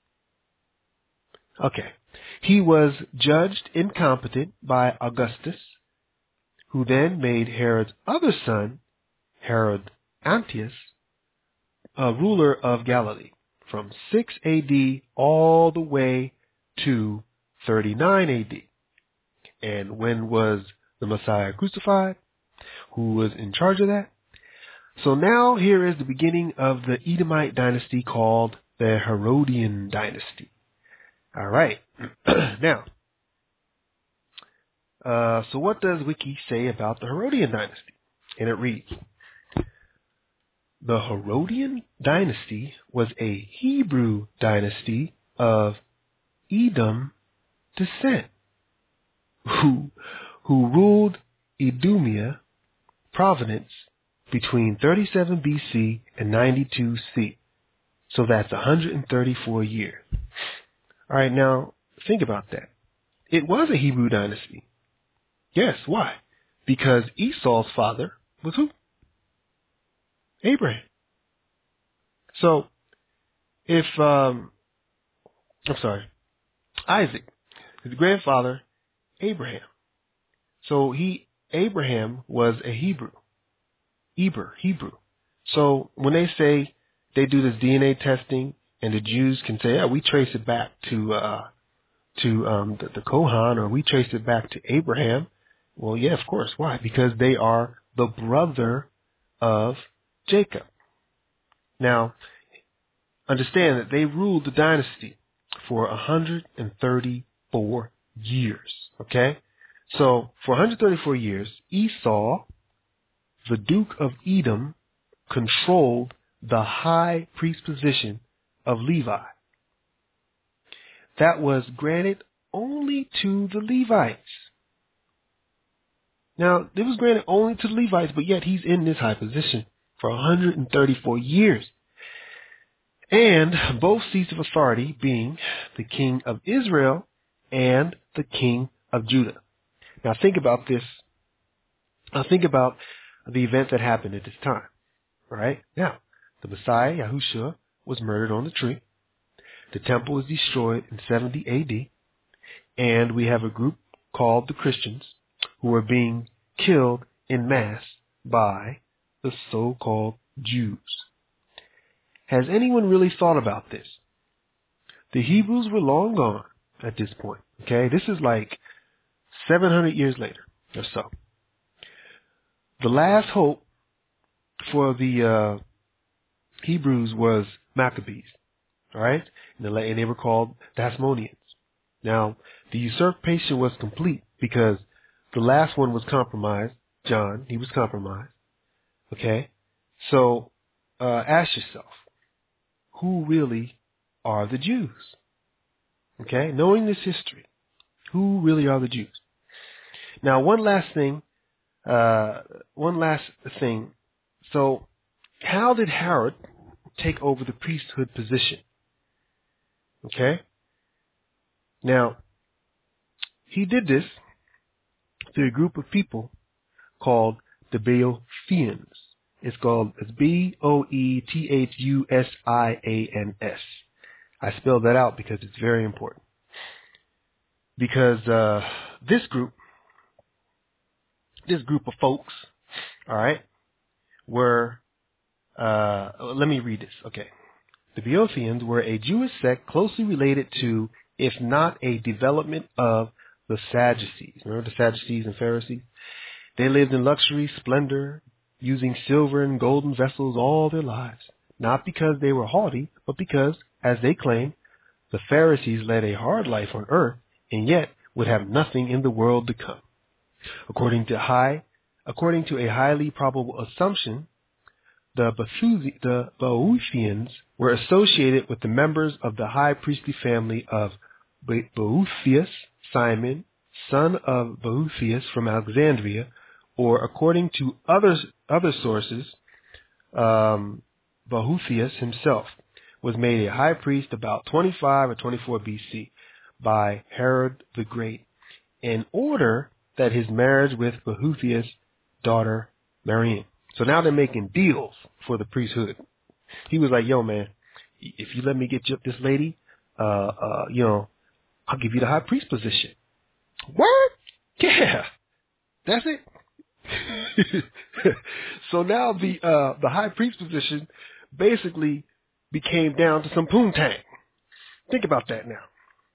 Okay. He was judged incompetent by Augustus, who then made Herod's other son, Herod Antipas, a ruler of Galilee, from six A D all the way to thirty-nine A D. And when was the Messiah crucified? Who was in charge of that? So now here is the beginning of the Edomite dynasty called the Herodian dynasty. All right. Now, uh, so what does Wiki say about the Herodian dynasty? And it reads, the Herodian dynasty was a Hebrew dynasty of Edom descent, who, who ruled Idumea province between thirty-seven B C and ninety-two C. So that's one hundred thirty-four years. All right, now think about that. It was a Hebrew dynasty. Yes, why? Because Esau's father was who? Abraham. So, if, um, I'm sorry, Isaac, his grandfather, Abraham. So he, Abraham was a Hebrew. Eber, Hebrew. So when they say they do this D N A testing and the Jews can say, yeah, we trace it back to, uh, to, um, the, the Kohan, or we trace it back to Abraham. Well, yeah, of course. Why? Because they are the brother of Jacob. Now, understand that they ruled the dynasty for one hundred thirty-four years. Okay? So, for one hundred thirty-four years, Esau, the Duke of Edom, controlled the high priest position of Levi. That was granted only to the Levites. Now, it was granted only to the Levites, but yet he's in this high position for one hundred thirty-four years. And both seats of authority being the king of Israel and the king of Judah. Now think about this Now think about the events that happened at this time. All right? Now, the Messiah, Yahushua, was murdered on the tree. The temple was destroyed in seventy A D. And we have a group called the Christians who are being killed en masse by the so-called Jews. Has anyone really thought about this? The Hebrews were long gone at this point. Okay? This is like seven hundred years later or so. The last hope for the uh, Hebrews was Maccabees. All right? And they were called the Hasmoneans. Now, the usurpation was complete because the last one was compromised. John, he was compromised. Okay? So, uh, ask yourself, who really are the Jews? Okay? Knowing this history, who really are the Jews? Now, one last thing, uh, one last thing. So, how did Herod take over the priesthood position? Okay? Now, he did this through a group of people called the Boethians. It's called it's B O E T H U S I A N S. I spelled that out because it's very important. Because uh, this group, this group of folks, all right, were, uh, let me read this. Okay. The Boethians were a Jewish sect closely related to, if not a development of, the Sadducees. Remember the Sadducees and Pharisees? They lived in luxury, splendor, using silver and golden vessels all their lives. Not because they were haughty, but because, as they claimed, the Pharisees led a hard life on earth and yet would have nothing in the world to come. According to high, according to a highly probable assumption, the Boethians were associated with the members of the high priestly family of Boethius, Simon, son of Boethius from Alexandria, or according to other other sources, um, Boethius himself was made a high priest about twenty-five or twenty-four B C by Herod the Great, in order that his marriage with Boethius' daughter Mariam. So now they're making deals for the priesthood. He was like, yo, man, if you let me get you this lady, uh, uh, you know, I'll give you the high priest position. What? Yeah. That's it. So now the, uh, the high priest position basically became down to some poontang. Think about that now.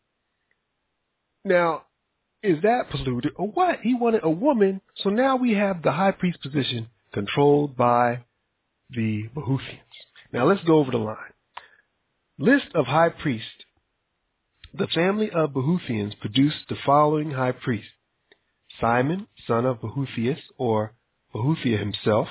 Now, is that polluted or what? He wanted a woman, so now we have the high priest position controlled by the Boethians. Now let's go over the line. List of high priests. The family of Boethians produced the following high priests: Simon, son of Boethius, or Boethia himself;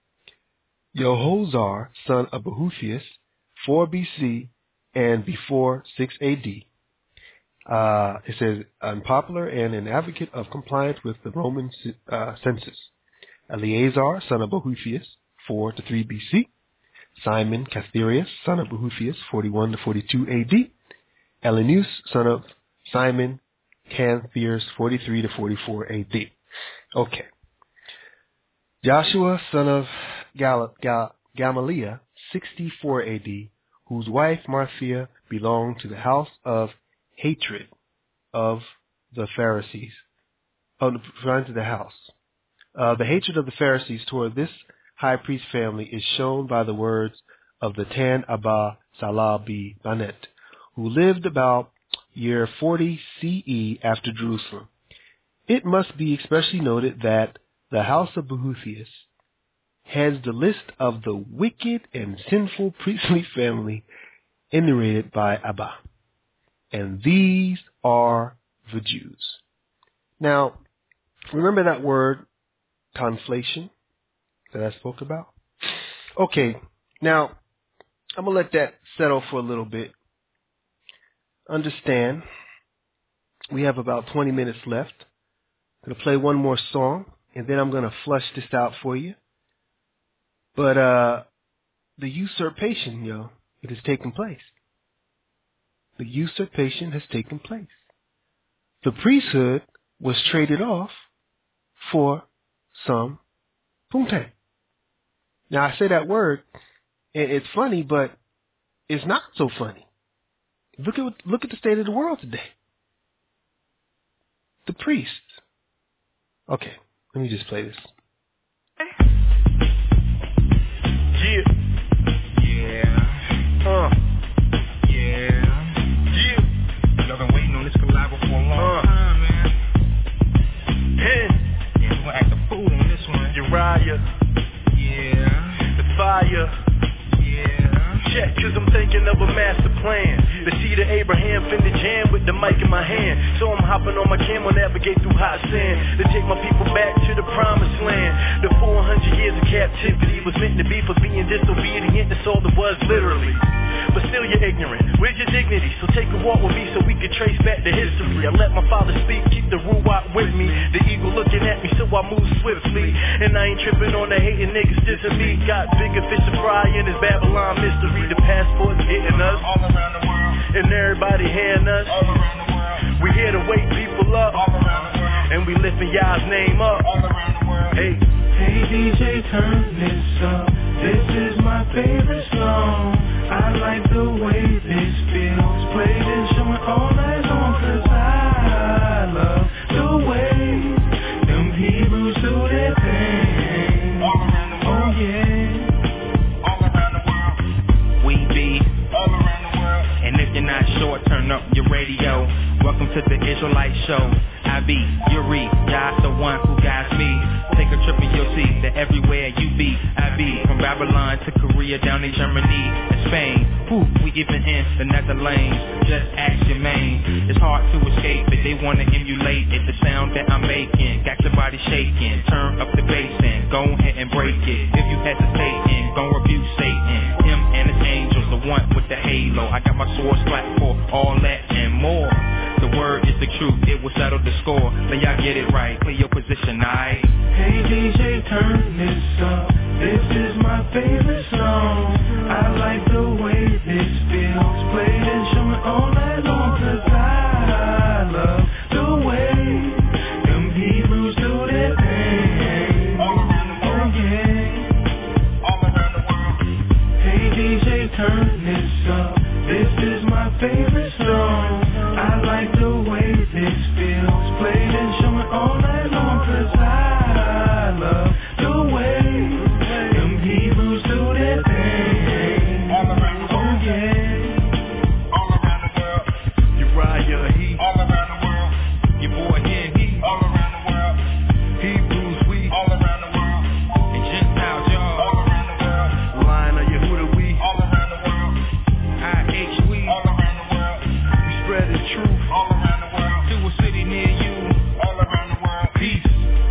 Jehoshaphat, son of Boethius, four B C and before six A D. Uh, it says, unpopular and an advocate of compliance with the Roman uh, census. Eleazar, son of Boethius, four to three B C. Simon Catherius, son of Boethius, forty-one to forty-two A D. Elenus, son of Simon Cantheus, forty-three to forty-four A D. Okay. Joshua, son of Gal- Gal- Gamaliel, sixty-four A D, whose wife Marthia belonged to the house of hatred of the Pharisees. Oh, to the house. Uh, the hatred of the Pharisees toward this high priest family is shown by the words of the Tan Abba Salah B. Banet, who lived about year forty C E after Jerusalem. It must be especially noted that the house of Boethius heads the list of the wicked and sinful priestly family enumerated by Abba. And these are the Jews. Now, remember that word, conflation, that I spoke about? Okay, now, I'm going to let that settle for a little bit. Understand, we have about twenty minutes left. I'm going to play one more song, and then I'm going to flush this out for you. But uh, the usurpation, yo, it has taken place. The usurpation has taken place. The priesthood was traded off for some punte. Now, I say that word, and it's funny, but it's not so funny. Look at look at the state of the world today. The priests. Okay, let me just play this. Yeah. Yeah. Uh. Yeah. Yeah. Y'all been waiting on this collab for a long uh. time, man. Yeah. Yeah, we're gonna act a fool on this one. Uriah. Yeah. The fire. Check, cause I'm thinking of a master plan. The seed of Abraham finna jam with the mic in my hand. So I'm hopping on my camel, navigate through hot sand to take my people back to the promised land. The four hundred years of captivity was meant to be for being disobedient. That's all it was, literally. But still you're ignorant, where's your dignity? So take a walk with me so we can trace back the history. I let my father speak, keep the ruach with me. The eagle looking at me, so I move swiftly. And I ain't tripping on the hating niggas dissing me. Got bigger fish to fry in this Babylon mystery. The passport's hitting us all around the world, and everybody hearing us all around the world. We here to wake people up all around the world, and we lifting y'all's name up all around the world. Hey, hey D J, turn this up. This is my favorite song. I like the way this feels. Played and showing all night long, cause I love the way them Hebrews do their thing. All around the world. Oh yeah. Short, turn up your radio. Welcome to the Israelite Show. I be Yuri, God's the one who guides me. Take a trip and you'll see that everywhere you be, I be. From Babylon to Korea, down to Germany and Spain. Whew, we even in the Netherlands. Just ask your main. It's hard to escape it. They wanna emulate it. The sound that I'm making got your body shaking. Turn up the bass and go ahead and break it. If you hesitating, gon' rebuke Satan. Him and his angels, the one with the halo. I got my sword slapped for all that and more. The word is the truth, it will settle the score. Let y'all get it right, clear your position, aight? Hey D J, turn this up. This is my favorite song. I like the way this feels. Played and showing all night long, cause I love the way them Hebrews do their thing. All around the world, oh, yeah. All around the world. Hey D J, turn this up. This is my favorite song. I like the way this feels. Played and showing all night long, cause I love the way them Hebrews do their thing. All around the world, oh yeah. All around the world. Uriah, he. All around the world. Your boy here, he. All around the world. Hebrews, we. All around the world. And Gentiles, y'all. All around the world. Lion of Yehuda, we. All around the world. I H, we. All around the world. We spread the truth. All around the world. To a city near you. All around the world. Peace.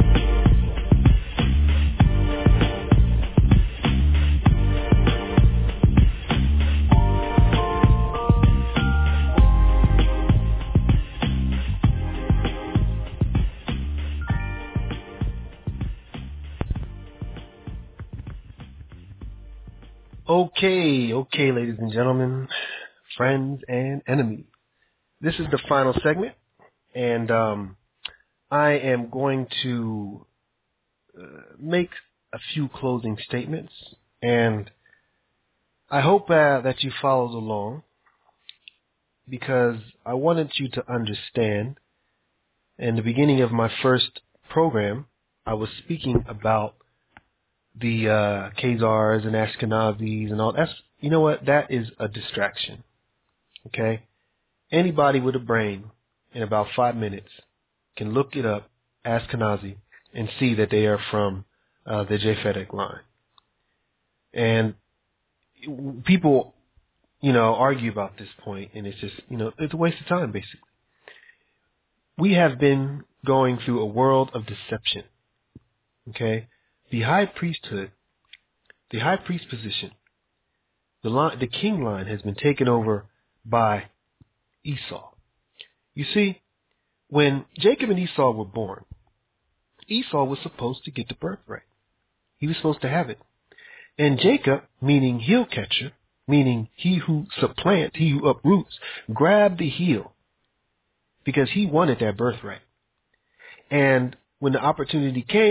Okay, okay, ladies and gentlemen, friends and enemies. This is the final segment, and um, I am going to uh, make a few closing statements, and I hope uh, that you followed along, because I wanted you to understand. In the beginning of my first program, I was speaking about the uh, Khazars and Ashkenazis and all. That's, you know what? That is a distraction. Okay? Anybody with a brain in about five minutes can look it up, Ashkenazi, and see that they are from uh, the Japhetic line. And people, you know, argue about this point, and it's just, you know, it's a waste of time, basically. We have been going through a world of deception. Okay? The high priesthood, the high priest position, the line, the king line has been taken over by Esau. You see, when Jacob and Esau were born, Esau was supposed to get the birthright. He was supposed to have it. And Jacob, meaning heel catcher, meaning he who supplants, he who uproots, grabbed the heel because he wanted that birthright. And when the opportunity came,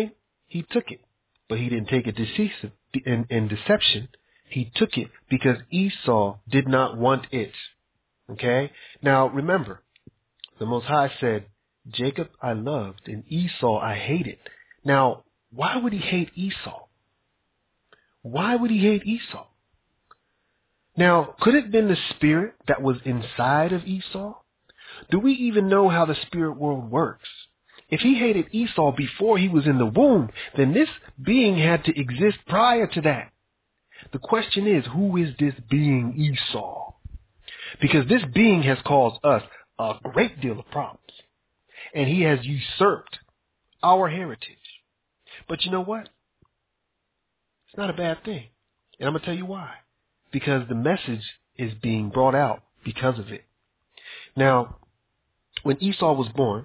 he took it. But he didn't take it deceive, in, in deception. He took it because Esau did not want it. Okay? Now, remember, the Most High said, Jacob I loved and Esau I hated. Now, why would he hate Esau? Why would he hate Esau? Now, could it have been the spirit that was inside of Esau? Do we even know how the spirit world works? If he hated Esau before he was in the womb, then this being had to exist prior to that. The question is, who is this being Esau? Because this being has caused us a great deal of problems. And he has usurped our heritage. But you know what? It's not a bad thing. And I'm going to tell you why. Because the message is being brought out because of it. Now, when Esau was born,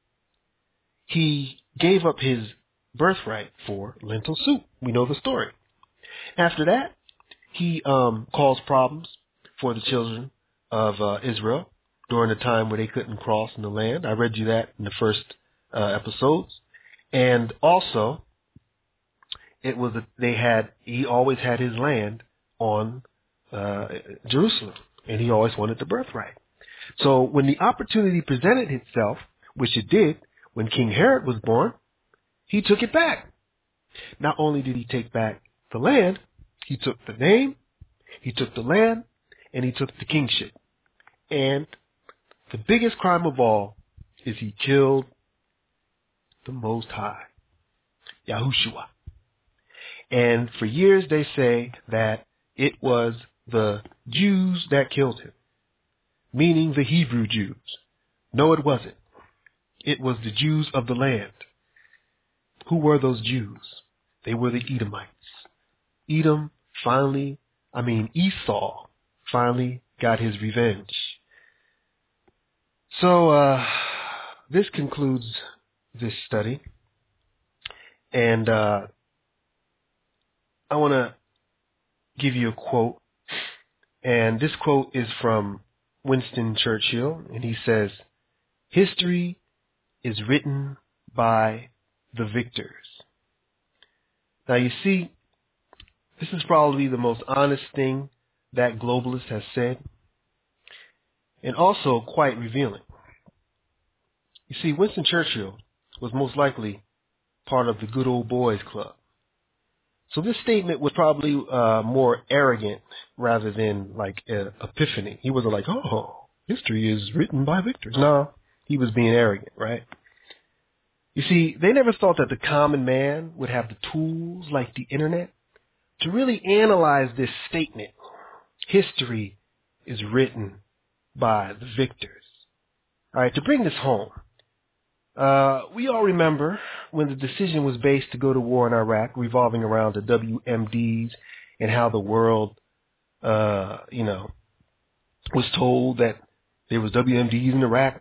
he gave up his birthright for lentil soup. We know the story. After that, he um, caused problems for the children of uh, Israel during the time where they couldn't cross in the land. I read you that in the first uh, episodes. And also, it was a, they had he always had his land on uh, Jerusalem, and he always wanted the birthright. So when the opportunity presented itself, which it did, when King Herod was born, he took it back. Not only did he take back the land, he took the name, he took the land, and he took the kingship. And the biggest crime of all is he killed the Most High, Yahushua. And for years they say that it was the Jews that killed him, meaning the Hebrew Jews. No, it wasn't. It was the Jews of the land. Who were those Jews? They were the Edomites. Edom finally, I mean Esau, finally got his revenge. So uh, this concludes this study. And uh, I want to give you a quote. And this quote is from Winston Churchill. And he says, "History is written by the victors." Now, you see, this is probably the most honest thing that globalist has said, and also quite revealing. You see, Winston Churchill was most likely part of the good old boys club. So this statement was probably uh, more arrogant rather than like an epiphany. He wasn't like, oh, history is written by victors. No, he was being arrogant, right? You see, they never thought that the common man would have the tools like the internet to really analyze this statement. History is written by the victors. All right, to bring this home, uh, we all remember when the decision was based to go to war in Iraq, revolving around the W M Ds and how the world, uh, you know, was told that there was W M Ds in Iraq.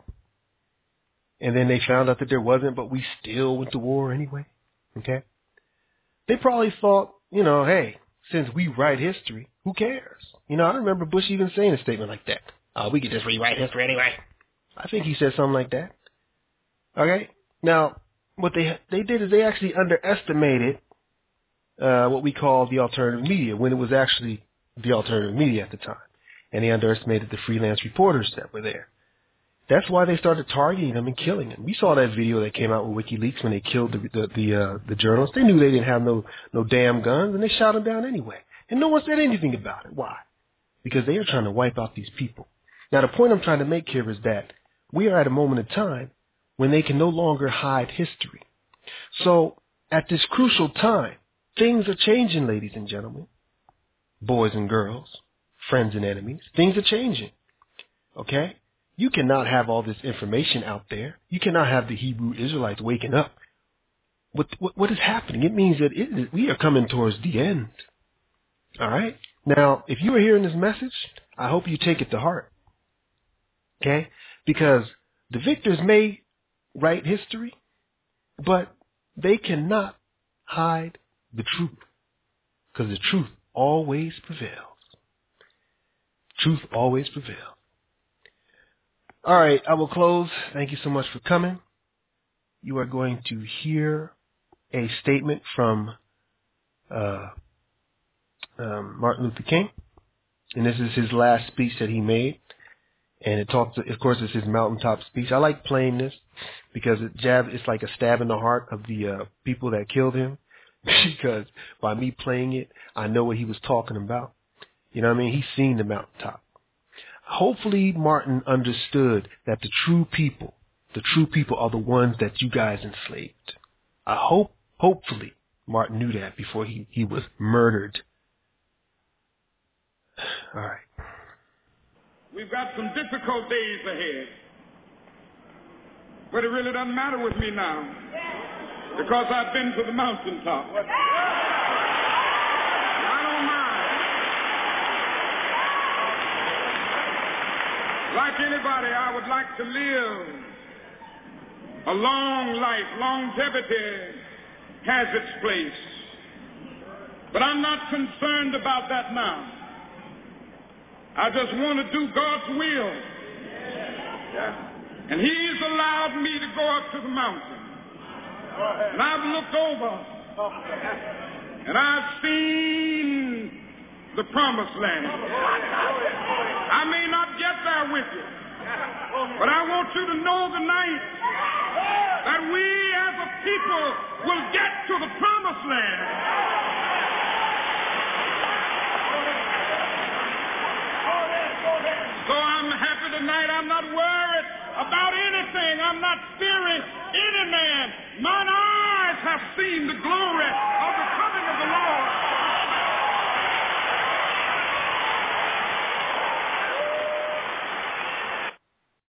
And then they found out that there wasn't, but we still went to war anyway. Okay? They probably thought, you know, hey, since we write history, who cares? You know, I remember Bush even saying a statement like that. Oh, we could just rewrite history anyway. I think he said something like that. Okay? Now, what they they did is they actually underestimated uh, what we call the alternative media, when it was actually the alternative media at the time. And they underestimated the freelance reporters that were there. That's why they started targeting them and killing them. We saw that video that came out with WikiLeaks when they killed the the the, uh, the journalists. They knew they didn't have no no damn guns, and they shot them down anyway. And no one said anything about it. Why? Because they are trying to wipe out these people. Now, the point I'm trying to make here is that we are at a moment in time when they can no longer hide history. So, at this crucial time, things are changing, ladies and gentlemen, boys and girls, friends and enemies. Things are changing. Okay? You cannot have all this information out there. You cannot have the Hebrew Israelites waking up. What what, what is happening? It means that it is, we are coming towards the end. All right? Now, if you are hearing this message, I hope you take it to heart. Okay? Because the victors may write history, but they cannot hide the truth. Because the truth always prevails. Truth always prevails. All right, I will close. Thank you so much for coming. You are going to hear a statement from uh, um, Martin Luther King, and this is his last speech that he made. And it talks, of course, it's his mountaintop speech. I like playing this because it jab, it's like a stab in the heart of the uh, people that killed him. Because by me playing it, I know what he was talking about. You know what I mean? He's seen the mountaintop. Hopefully, Martin understood that the true people, the true people are the ones that you guys enslaved. I hope, hopefully, Martin knew that before he, he was murdered. All right. We've got some difficult days ahead. But it really doesn't matter with me now, because I've been to the mountaintop. I don't mind. Like anybody, I would like to live a long life. Longevity has its place. But I'm not concerned about that now. I just want to do God's will. And He's allowed me to go up to the mountain. And I've looked over and I've seen the promised land. I may not get there with you, but I want you to know tonight that we as a people will get to the promised land. So I'm happy tonight. I'm not worried about anything. I'm not fearing any man. Mine eyes have seen the glory